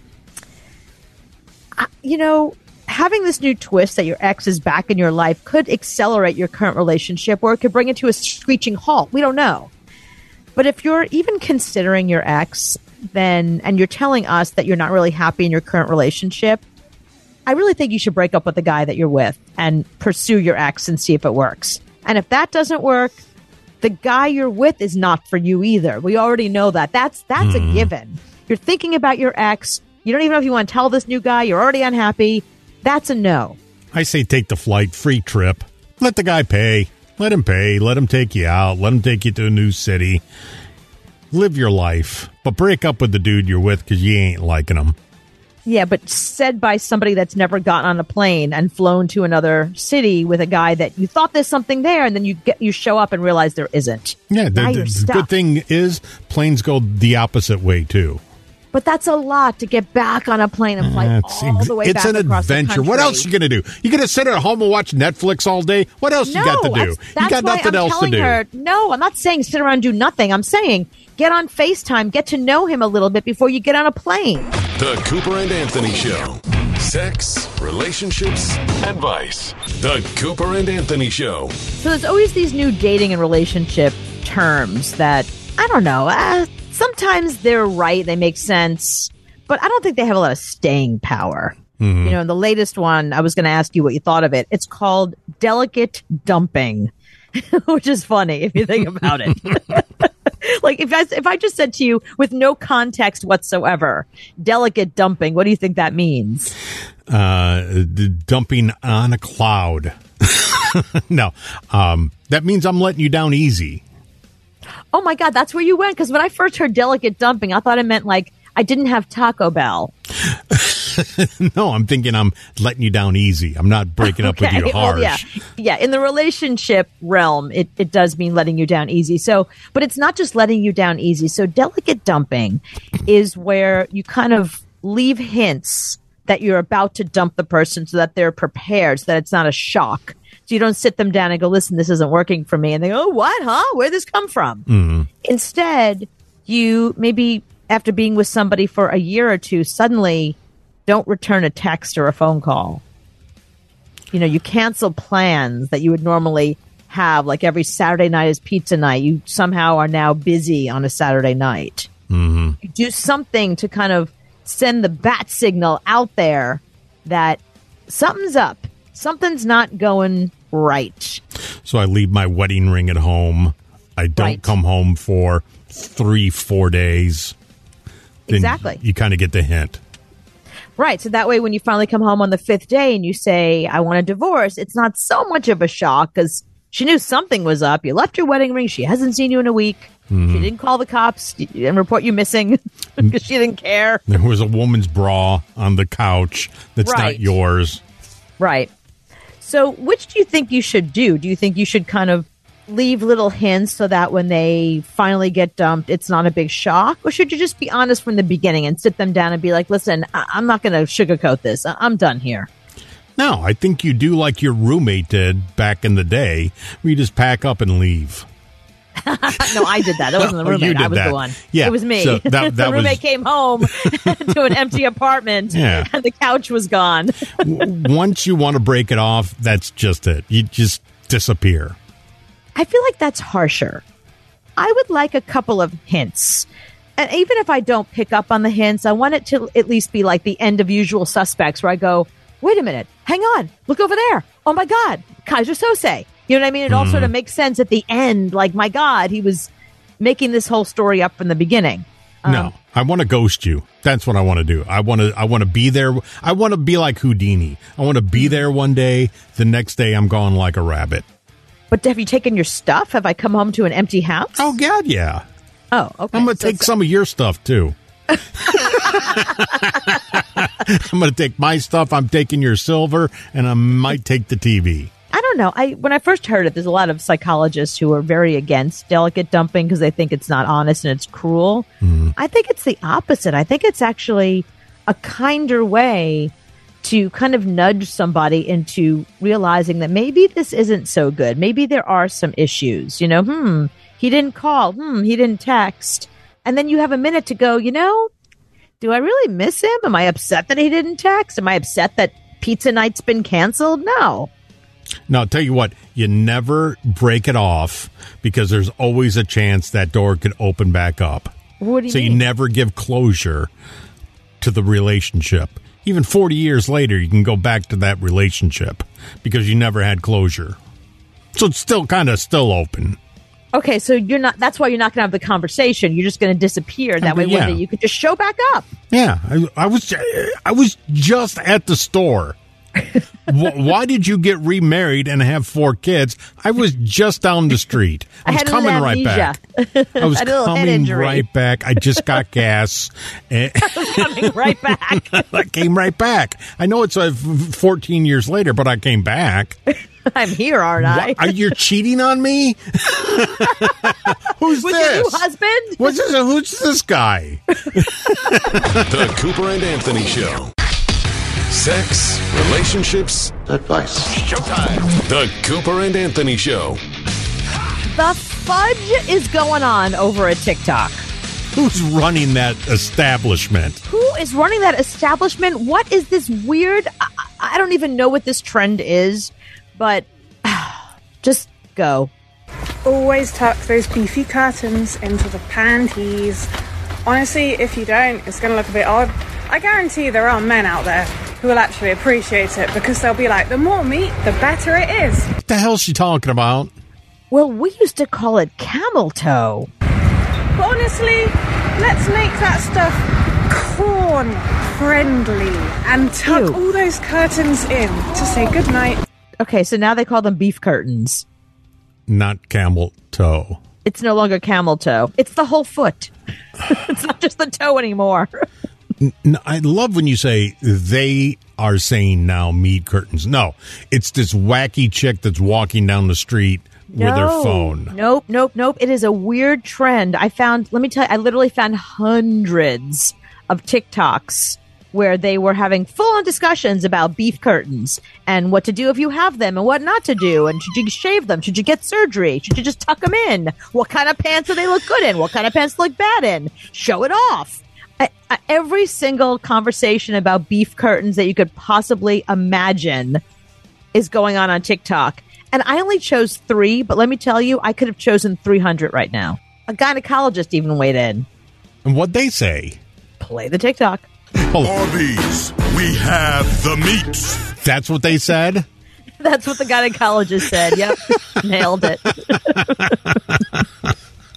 you know, having this new twist that your ex is back in your life could accelerate your current relationship, or it could bring it to a screeching halt. We don't know. But if you're even considering your ex, then, and you're telling us that you're not really happy in your current relationship, I really think you should break up with the guy that you're with and pursue your ex and see if it works. And if that doesn't work, the guy you're with is not for you either. We already know that. That's that's mm. a given. You're thinking about your ex. You don't even know if you want to tell this new guy. You're already unhappy. That's a no. I say take the flight, free trip. Let the guy pay. Let him pay. Let him take you out. Let him take you to a new city. Live your life. But break up with the dude you're with because you ain't liking him. Yeah, but said by somebody that's never gotten on a plane and flown to another city with a guy that you thought there's something there, and then you get you show up and realize there isn't. Yeah, the, the, the good thing is planes go the opposite way, too. But that's a lot to get back on a plane and fly That's all ex- the way it's back an across the adventure. country. What else are you going to do? You going to sit at home and watch Netflix all day? What else no, you got to do? That's, that's you got why nothing I'm else telling to do. Her, no, I'm not saying sit around and do nothing. I'm saying get on FaceTime, get to know him a little bit before you get on a plane. The Cooper and Anthony Show. Sex, relationships, advice. The Cooper and Anthony Show. So there's always these new dating and relationship terms that, I don't know, uh, sometimes they're right, they make sense, but I don't think they have a lot of staying power. Mm-hmm. You know, the latest one, I was going to ask you what you thought of it. It's called delicate dumping, which is funny if you think about it. Like if I, if I just said to you with no context whatsoever, delicate dumping, what do you think that means? Uh, d- dumping on a cloud. No, um, that means I'm letting you down easy. Oh my God, that's where you went. Because when I first heard delicate dumping, I thought it meant like I didn't have Taco Bell. No, I'm thinking I'm letting you down easy. I'm not breaking up okay. with you harsh. Well, yeah. yeah, in the relationship realm, it, it does mean letting you down easy. So, but it's not just letting you down easy. So delicate dumping is where you kind of leave hints that you're about to dump the person so that they're prepared, so that it's not a shock. So you don't sit them down and go, listen, this isn't working for me. And they go, oh, what, huh? Where'd this come from? Mm-hmm. Instead, you maybe after being with somebody for a year or two, suddenly don't return a text or a phone call. You know, you cancel plans that you would normally have, like every Saturday night is pizza night. You somehow are now busy on a Saturday night. Mm-hmm. You do something to kind of send the bat signal out there that something's up. Something's not going right. So I leave my wedding ring at home. I don't right. come home for three, four days. Then exactly. You, you kind of get the hint. Right. So that way, when you finally come home on the fifth day and you say, I want a divorce, it's not so much of a shock because she knew something was up. You left your wedding ring. She hasn't seen you in a week. Mhm. She didn't call the cops and report you missing because she didn't care. There was a woman's bra on the couch that's Right. not yours. Right. So which do you think you should do? Do you think you should kind of leave little hints so that when they finally get dumped, it's not a big shock? Or should you just be honest from the beginning and sit them down and be like, listen, I- I'm not going to sugarcoat this. I- I'm done here. No, I think you do like your roommate did back in the day, where you just pack up and leave. No, I did that. That wasn't the Oh, you roommate. did I was that. the one. Yeah, It was me. so that- that the roommate was- came home to an empty apartment Yeah. and the couch was gone. Once you want to break it off, that's just it. You just disappear. I feel like that's harsher. I would like a couple of hints. And even if I don't pick up on the hints, I want it to at least be like the end of Usual Suspects where I go, wait a minute, hang on, look over there. Oh my God, Kaiser Sose. You know what I mean? It all Mhm. sort of makes sense at the end. Like, my God, he was making this whole story up from the beginning. No, I want to ghost you. That's what I want to do. I want to. I want to be there. I want to be like Houdini. I want to be there one day. The next day, I'm gone like a rabbit. But have you taken your stuff? Have I come home to an empty house? Oh God, yeah. Oh, okay. I'm going to So take it's- some of your stuff too. I'm going to take my stuff. I'm taking your silver, and I might take the T V. I don't know. I when I first heard it, there's a lot of psychologists who are very against delicate dumping because they think it's not honest and it's cruel. I think it's the opposite. I think it's actually a kinder way to kind of nudge somebody into realizing that maybe this isn't so good. Maybe there are some issues. You know, hmm, he didn't call. Hmm, he didn't text. And then you have a minute to go, you know, do I really miss him? Am I upset that he didn't text? Am I upset that pizza night's been canceled? No. Now, I'll tell you what, you never break it off because there's always a chance that door could open back up. What do you so mean? you never give closure to the relationship. Even forty years later, you can go back to that relationship because you never had closure. So it's still kind of still open. Okay, so you're not. That's why you're not going to have the conversation. You're just going to disappear. That way, Yeah. one day you could just show back up. Yeah, I, I was I was just at the store. Wh- Why did you get remarried and have four kids? I was just down the street. I, I was had a coming little right amnesia. back. I was I had a little head coming injury. right back. I just got gas. And Coming right back. I came right back. I know it's uh, f- fourteen years later, but I came back. I'm here, aren't I? What? Are you cheating on me? Who's With this? your new husband? What's this? Who's this guy? The Cooper and Anthony Show. Sex, relationships, advice. Showtime. The Cooper and Anthony Show. The fudge is going on over at TikTok. Who's running that establishment? Who is running that establishment? What is this weird? I, I don't even know what this trend is, but just go. Always tuck those beefy curtains into the panties. Honestly, if you don't, it's going to look a bit odd. I guarantee there are men out there who will actually appreciate it because they'll be like, the more meat, the better it is. What the hell's she talking about? Well, we used to call it camel toe. But honestly, let's make that stuff corn friendly and tuck Ew. all those curtains in to say goodnight. Okay, so now they call them beef curtains. Not camel toe. It's no longer camel toe. It's the whole foot. It's not just the toe anymore. N- I love when you say they are saying now meat curtains. No, it's this wacky chick that's walking down the street with her No. phone. Nope, nope, nope. It is a weird trend. I found, let me tell you, I literally found hundreds of TikToks where they were having full-on discussions about beef curtains and what to do if you have them and what not to do. And should you shave them? Should you get surgery? Should you just tuck them in? What kind of pants do they look good in? What kind of pants look bad in? Show it off. I, I, every single conversation about beef curtains that you could possibly imagine is going on on TikTok. And I only chose three, but let me tell you, I could have chosen three hundred right now. A gynecologist even weighed in. And what'd they say? Play the TikTok. Arby's, we have the meats. That's what they said? That's what the gynecologist said. Yep. Nailed it.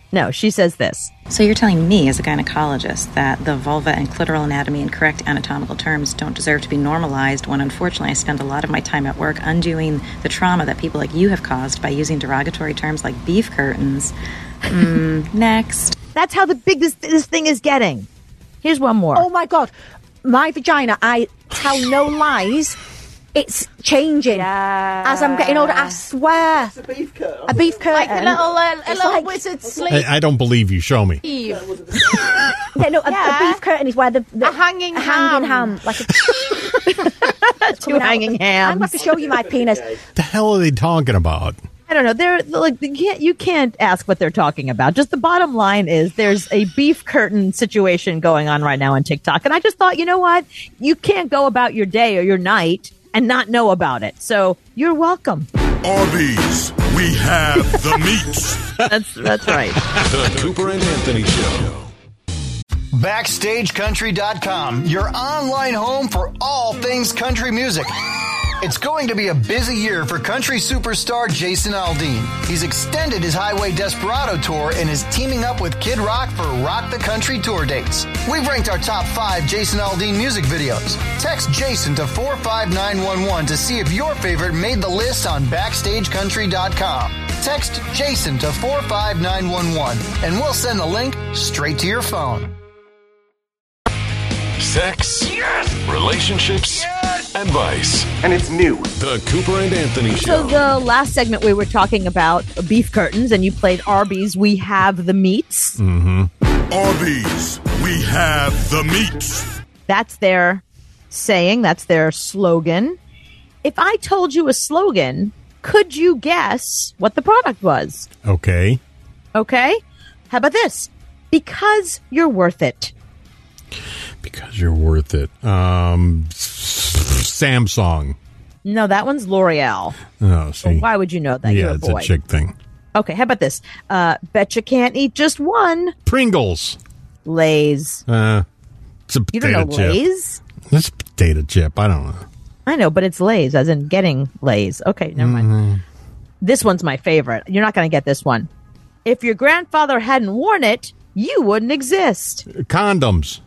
No, she says this. So you're telling me, as a gynecologist, that the vulva and clitoral anatomy in correct anatomical terms don't deserve to be normalized when, unfortunately, I spend a lot of my time at work undoing the trauma that people like you have caused by using derogatory terms like beef curtains. Mm, next. That's how the big this, this thing is getting. Here's one more. Oh, my God. My vagina, I tell no lies. It's changing yeah. as I'm getting older. I swear. It's a beef curtain. A beef curtain. Like a little, uh, a little like, wizard sleep. I, I don't believe you. Show me. yeah, no, a, yeah. a beef curtain is where the, the a hanging a ham. hanging ham, like a two hanging hams. I'm going to show you my penis. The hell are they talking about? I don't know. They're like you can't, you can't ask what they're talking about. Just the bottom line is there's a beef curtain situation going on right now on TikTok, and I just thought, you know what? You can't go about your day or your night and not know about it. So you're welcome. Arby's, we have the meats. that's that's right. The Cooper and Anthony Show. Backstage Country dot com, your online home for all things country music. It's going to be a busy year for country superstar Jason Aldean. He's extended his Highway Desperado tour and is teaming up with Kid Rock for Rock the Country tour dates. We've ranked our top five Jason Aldean music videos. Text Jason to four five nine one one to see if your favorite made the list on Backstage Country dot com. Text Jason to four five nine one one and we'll send the link straight to your phone. Sex, yes! Relationships, yes! Advice. And it's new. The Cooper and Anthony Show. So the last segment we were talking about beef curtains, and you played Arby's, We Have the Meats. Mm-hmm. Arby's, we have the meats. That's their saying. That's their slogan. If I told you a slogan, could you guess what the product was? Okay. Okay. How about this? Because you're worth it. Because you're worth it. Um, Samsung. No, that one's L'Oreal. Oh, see. Well, why would you know that? Yeah, you're a it's boy. a chick thing. Okay, how about this? Uh, bet you can't eat just one. Pringles. Lay's. Uh, it's a You potato don't know chip. Lay's? It's a potato chip. I don't know. I know, but it's Lay's, as in getting Lay's. Okay, never mind. Mm-hmm. This one's my favorite. You're not going to get this one. If your grandfather hadn't worn it, you wouldn't exist. Condoms.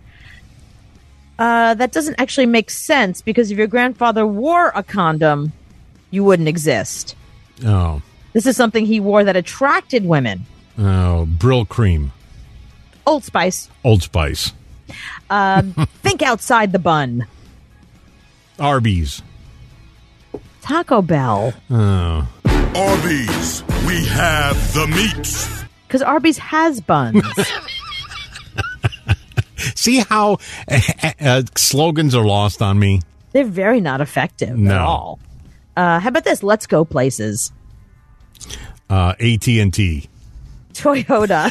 Uh, that doesn't actually make sense because if your grandfather wore a condom, you wouldn't exist. Oh. This is something he wore that attracted women. Oh, Brill cream. Old Spice. Old Spice. Um, think outside the bun. Arby's. Taco Bell. Oh. Arby's, we have the meats. Because Arby's has buns. See how uh, uh, slogans are lost on me? They're very not effective No. at all. Uh, how about this? Let's go places. Uh, A T and T. Toyota.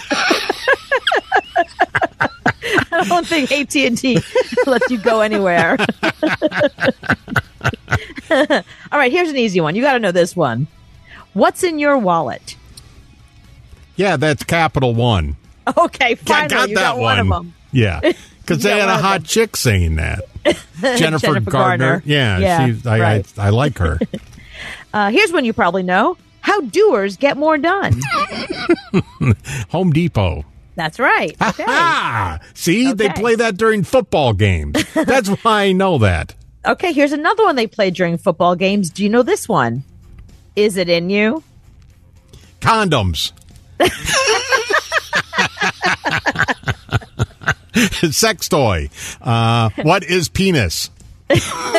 I don't think A T and T lets you go anywhere. All right, here's an easy one. You got to know this one. What's in your wallet? Yeah, that's Capital One. Okay, finally, got you that got one, one. of them. Yeah, because You they got had one a of hot them. chick saying that. Jennifer, Jennifer Gardner. Gardner. Yeah, Yeah, she's, I, right. I I like her. Uh, here's one you probably know. How doers get more done. Home Depot. That's right. Okay. Ah, see, they Okay. play that during football games. That's why I know that. Okay, here's another one they play during football games. Do you know this one? Is it in you? Condoms. Sex toy. Uh, what is penis? uh,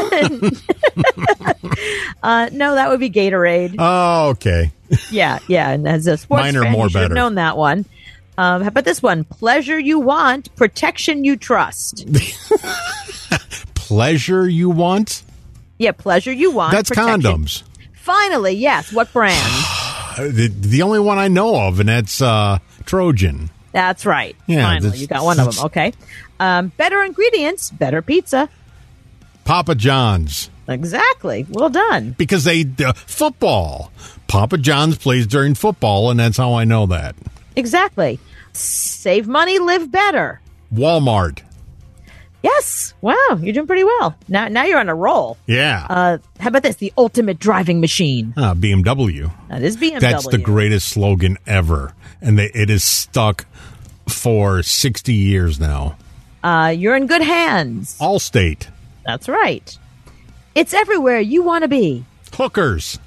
no, that would be Gatorade. Oh, okay. Yeah, yeah. And as a sports Mine are fan, more you should have better. known that one. Um, how about this one? Pleasure you want, protection you trust. Pleasure you want? Yeah, pleasure you want. That's protection. condoms. Finally, yes. What brand? The, the only one I know of, and that's uh, Trojan. That's right. Yeah, Finally, that's- you got one of them. Okay. Um, better ingredients, better pizza. Papa John's. Exactly. Well done. Because they, uh, football. Papa John's plays during football, and that's how I know that. Exactly. Save money, live better. Walmart. Yes. Wow, you're doing pretty well. Now now you're on a roll. Yeah. Uh, how about this? The ultimate driving machine. Uh, B M W. That is B M W. That's the greatest slogan ever. And they, it is stuck for sixty years now. Uh, you're in good hands. Allstate. That's right. It's everywhere you want to be. Hookers.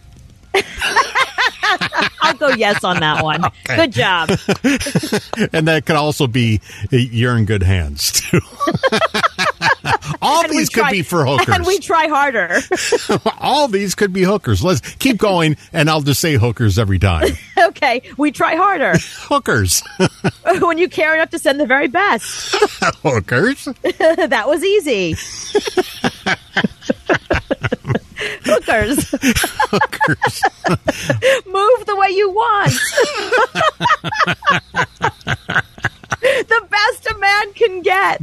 I'll go yes on that one. Okay. Good job. And that could also be you're in good hands, too. All And these we could try- be for hookers. And we try harder. All these could be hookers. Let's keep going, and I'll just say hookers every time. Okay, we try harder. Hookers. When you care enough to send the very best. Hookers. That was easy. Hookers. Hookers. Move the way you want. The best a man can get.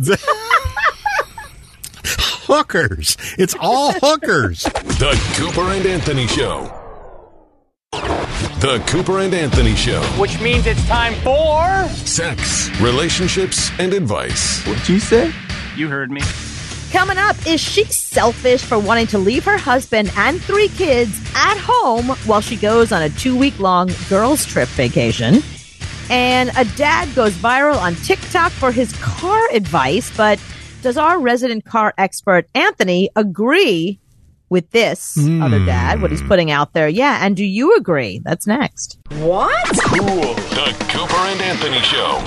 Hookers. It's all hookers. The Cooper and Anthony Show. The Cooper and Anthony Show. Which means it's time for Sex, relationships, and advice. What'd you say? You heard me. Coming up, is she selfish for wanting to leave her husband and three kids at home while she goes on a two-week-long girls' trip vacation? And a dad goes viral on TikTok for his car advice, but does our resident car expert, Anthony, agree with this Mm. other dad, what he's putting out there? Yeah, and do you agree? That's next. What? Cool. The Cooper and Anthony Show.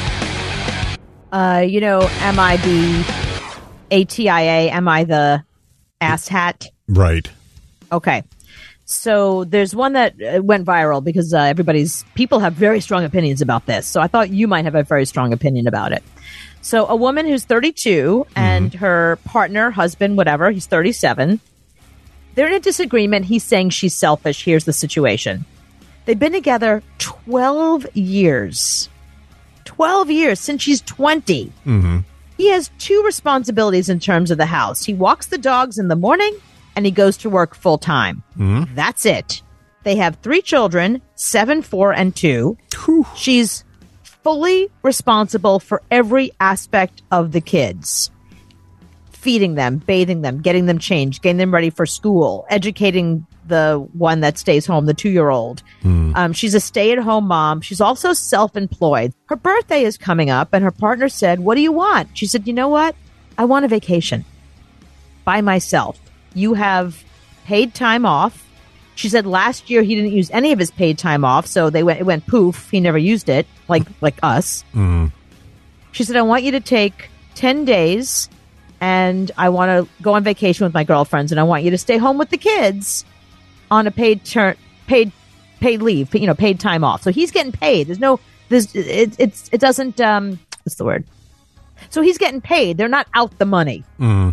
Uh, you know, am I the A T I A? Am I the ass hat? Right. Okay. So there's one that uh, went viral because uh, everybody's people have very strong opinions about this. So I thought you might have a very strong opinion about it. So a woman who's thirty-two and her partner, husband, whatever, he's thirty-seven. They're in a disagreement. He's saying she's selfish. Here's the situation. They've been together twelve years. twelve years since she's twenty. Mm-hmm. He has two responsibilities in terms of the house. He walks the dogs in the morning and he goes to work full time. Mm-hmm. That's it. They have three children, seven, four, and two. Whew. She's fully responsible for every aspect of the kids. Feeding them, bathing them, getting them changed, getting them ready for school, educating the one that stays home, the two-year-old. Mm. Um, she's a stay-at-home mom. She's also self-employed. Her birthday is coming up, and her partner said, "What do you want?" She said, "You know what? I want a vacation by myself. You have paid time off." She said last year he didn't use any of his paid time off, so they went it went poof. He never used it, like like us. Mm. She said, "I want you to take ten days, and I want to go on vacation with my girlfriends, and I want you to stay home with the kids on a paid turn, paid paid leave, you know, paid time off." So he's getting paid. There's no, there's it it's it doesn't um what's the word? So he's getting paid. They're not out the money. Mm.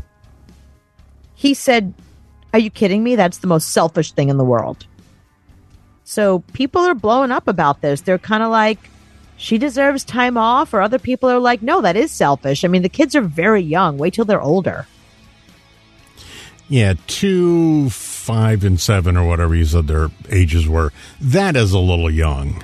He said, "Are you kidding me? That's the most selfish thing in the world." So people are blowing up about this. They're kind of like, she deserves time off, or other people are like, no, that is selfish. I mean, the kids are very young. Wait till they're older. Yeah, two, five, and seven, or whatever you said their ages were. That is a little young.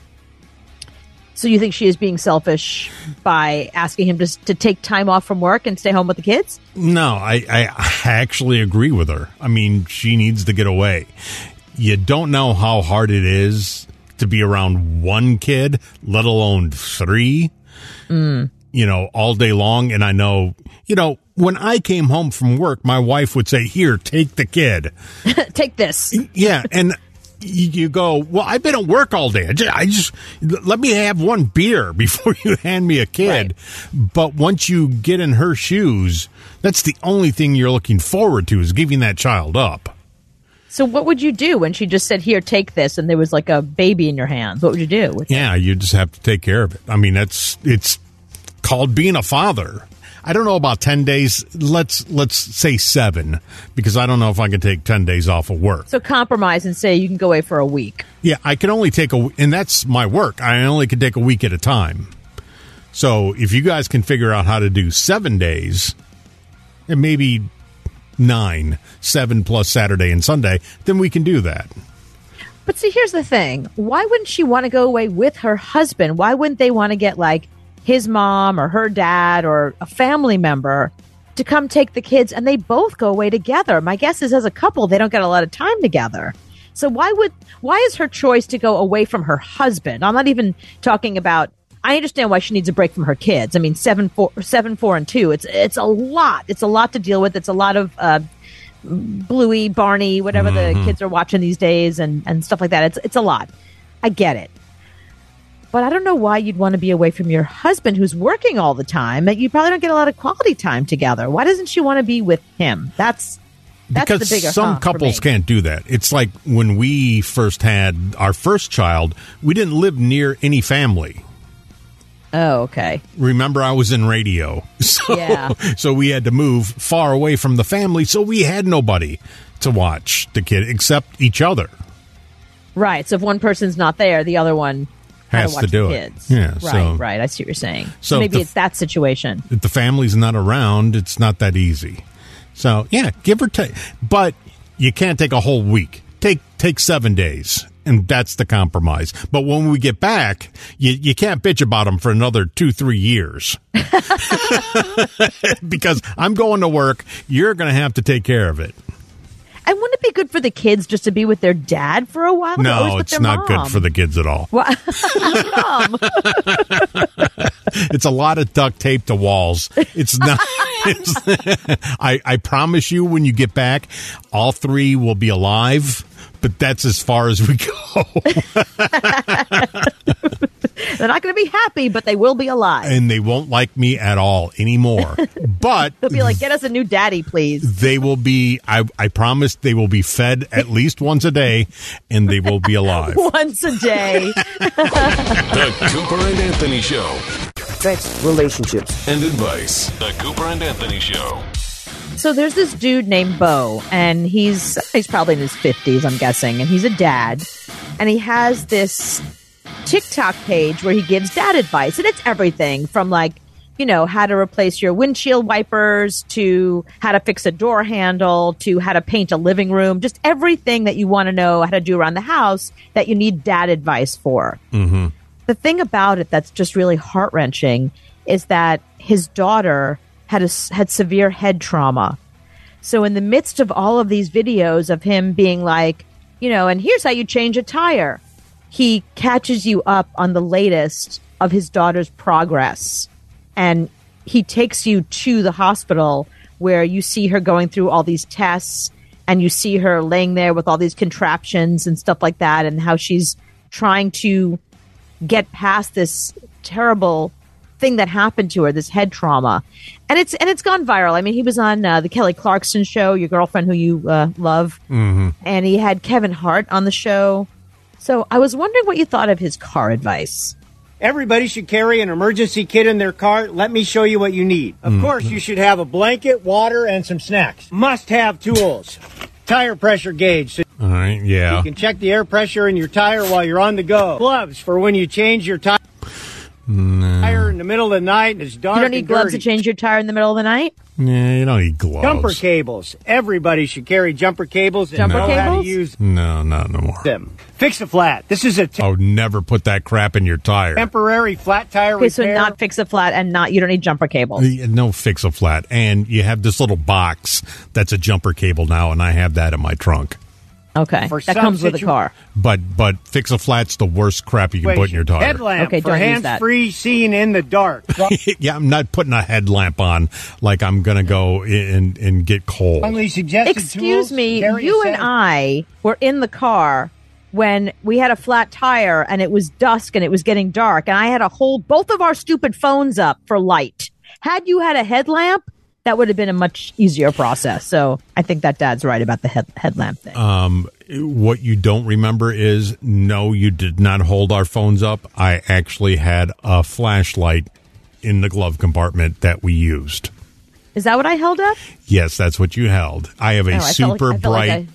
So you think she is being selfish by asking him to, to take time off from work and stay home with the kids? No, I, I actually agree with her. I mean, she needs to get away. You don't know how hard it is to be around one kid, let alone three, Mm. you know, all day long. And I know, you know, when I came home from work, my wife would say, "Here, take the kid." Take this. Yeah, and you go, "Well, I've been at work all day. I just, I just let me have one beer before you hand me a kid." Right. But once you get in her shoes, that's the only thing you're looking forward to, is giving that child up. So what would you do when she just said, "Here, take this," and there was like a baby in your hands? What would you do? with Yeah, you just have to take care of it. I mean, that's it's called being a father. I don't know about ten days. Let's let's say seven, because I don't know if I can take ten days off of work. So compromise and say you can go away for a week. Yeah, I can only take a, and that's my work. I only can take a week at a time. So if you guys can figure out how to do seven days, and maybe nine, seven plus Saturday and Sunday, then we can do that. But see, here's the thing. Why wouldn't she want to go away with her husband? Why wouldn't they want to get like his mom or her dad or a family member to come take the kids, and they both go away together. My guess is as a couple, they don't get a lot of time together. So why would why is her choice to go away from her husband? I'm not even talking about. I understand why she needs a break from her kids. I mean, seven, four, seven, four, and two. It's it's a lot. It's a lot to deal with. It's a lot of uh, Bluey, Barney, whatever Mm-hmm. the kids are watching these days, and, and stuff like that. It's it's a lot. I get it. But I don't know why you'd want to be away from your husband who's working all the time. That you probably don't get a lot of quality time together. Why doesn't she want to be with him? That's that's because the bigger some huh for couples me. can't do that. It's like when we first had our first child, we didn't live near any family. Oh, okay. Remember, I was in radio, so Yeah. so we had to move far away from the family, so we had nobody to watch the kid except each other. Right. So if one person's not there, the other one had Has to watch to do the it. kids. Yeah, Right. so- right. I see what you're saying. So So maybe the- it's that situation. If the family's not around, it's not that easy. So yeah, give or take, but you can't take a whole week. Take take seven days. And that's the compromise. But when we get back, you, you can't bitch about them for another two, three years. Because I'm going to work. You're going to have to take care of it. And wouldn't it be good for the kids just to be with their dad for a while? They're always No, with it's their not mom. good for the kids at all. Why- Mom. It's a lot of duct tape to walls. It's not. It's, I, I promise you, when you get back, all three will be alive. But that's as far as we go. They're not going to be happy, but they will be alive. And they won't like me at all anymore. But They'll be like, get us a new daddy, please. they will be, I, I promise they will be fed at least once a day, and they will be alive. Once a day. The Cooper and Anthony Show. Sex, relationships, and advice. The Cooper and Anthony Show. So there's this dude named Bo, and he's he's probably in his fifties, I'm guessing, and he's a dad, and he has this TikTok page where he gives dad advice, and it's everything from like, you know, how to replace your windshield wipers to how to fix a door handle to how to paint a living room, just everything that you want to know how to do around the house that you need dad advice for. Mm-hmm. The thing about it that's just really heart-wrenching is that his daughter had a, had severe head trauma. So in the midst of all of these videos of him being like, you know, and here's how you change a tire, he catches you up on the latest of his daughter's progress. And he takes you to the hospital where you see her going through all these tests and you see her laying there with all these contraptions and stuff like that, and how she's trying to get past this terrible thing that happened to her, this head trauma. And it's and it's gone viral. I mean, he was on uh, the Kelly Clarkson show, your girlfriend who you uh, love, Mm-hmm. and he had Kevin Hart on the show. So I was wondering what you thought of his car advice. Everybody should carry an emergency kit in their car. Let me show you what you need. Of Mm. course, you should have a blanket, water, and some snacks. Must have tools. Tire pressure gauge, so All right, yeah. you can check the air pressure in your tire while you're on the go. Gloves for when you change your tire No. in the middle of the night and it's dark You don't need and gloves dirty. to change your tire in the middle of the night? Yeah, you don't need gloves. Jumper cables. Everybody should carry jumper cables and Jumper know how cables? to use No, not no more. them. Fix a flat. This is a te- I would never put that crap in your tire. temporary flat tire Okay, so repair. not fix a flat and not, you don't need jumper cables. No fix a flat. And you have this little box that's a jumper cable now, and I have that in my trunk. Okay, For that some comes with a situ- car. But but fix a flat's the worst crap you can put in your tire. Headlamp Okay, for don't use that. hands-free seeing in the dark. Yeah, I'm not putting a headlamp on like I'm going to go and, and get cold. Strongly suggested Excuse tools, me, carry a you set and of- I were in the car when we had a flat tire and it was dusk and it was getting dark, and I had to hold both of our stupid phones up for light. Had you had a headlamp, that would have been a much easier process. So I think that dad's right about the head, headlamp thing. Um, what you don't remember is, no, you did not hold our phones up. I actually had a flashlight in the glove compartment that we used. Is that what I held up? Yes, that's what you held. I have a Oh, I felt like- super I felt like bright. I-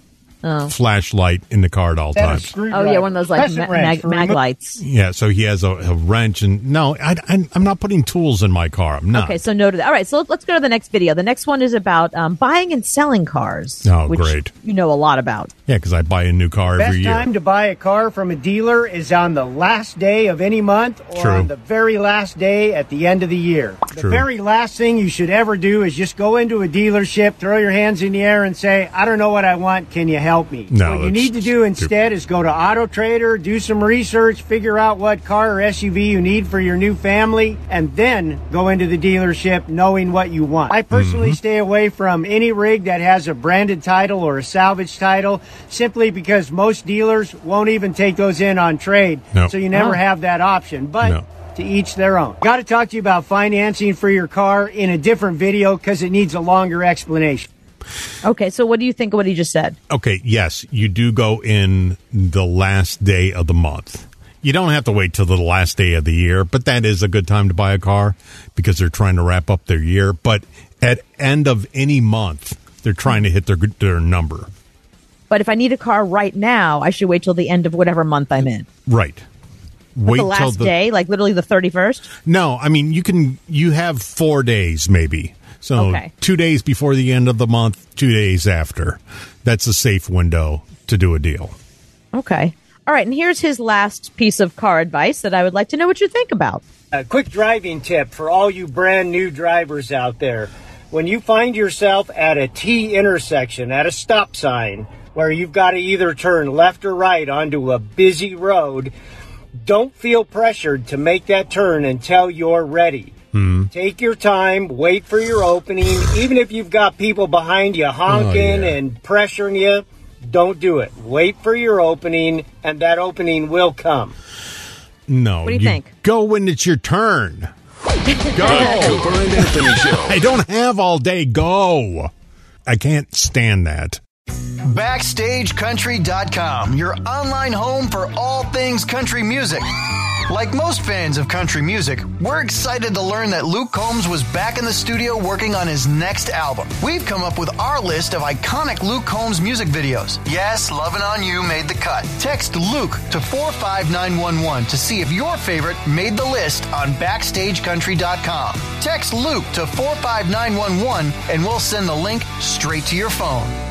Oh. flashlight in the car at all times. Oh, yeah, one of those like ma- mag, mag lights. Yeah, so he has a, a wrench, and no, I, I, I'm not putting tools in my car. I'm not. Okay, so no to that. All right, so let's go to the next video. The next one is about um, buying and selling cars. Oh, which great. You know a lot about. Yeah, because I buy a new car every Best year. time to buy a car from a dealer is on the last day of any month or True. on the very last day at the end of the year. The True. very last thing you should ever do is just go into a dealership, throw your hands in the air and say, I don't know what I want. Can you help me? No, what you that's need to do instead is go to Auto Trader, do some research, figure out what car or S U V you need for your new family, and then go into the dealership knowing what you want. I personally Mm-hmm. stay away from any rig that has a branded title or a salvage title simply because most dealers won't even take those in on trade. No. So you never Oh. have that option. But No. to each their own. Got to talk to you about financing for your car in a different video because it needs a longer explanation. Okay, so what do you think of what he just said? Okay, yes, you do go in the last day of the month. You don't have to wait till the last day of the year, but that is a good time to buy a car because they're trying to wrap up their year. But at end of any month, they're trying to hit their their number. But if I need a car right now, I should wait till the end of whatever month I'm in. Right. Wait the last till the day, like literally the thirty-first? No, I mean you can you have four days maybe. So Okay. two days before the end of the month, two days after. That's a safe window to do a deal. Okay. All right, and here's his last piece of car advice that I would like to know what you think about. A quick driving tip for all you brand new drivers out there. When you find yourself at a T intersection, at a stop sign, where you've got to either turn left or right onto a busy road, don't feel pressured to make that turn until you're ready. Hmm. Take your time, wait for your opening. Even if you've got people behind you honking Oh, yeah. and pressuring you, don't do it. Wait for your opening, and that opening will come. No. What do you think? Go when it's your turn. Go. The Cooper and Anthony Show. I don't have all day. Go. I can't stand that. Backstage Country dot com, your online home for all things country music. Like most fans of country music, we're excited to learn that Luke Combs was back in the studio working on his next album. We've come up with our list of iconic Luke Combs music videos. Yes, Lovin' On You made the cut. Text Luke to four five nine one one to see if your favorite made the list on Backstage Country dot com. Text Luke to four five nine one one and we'll send the link straight to your phone.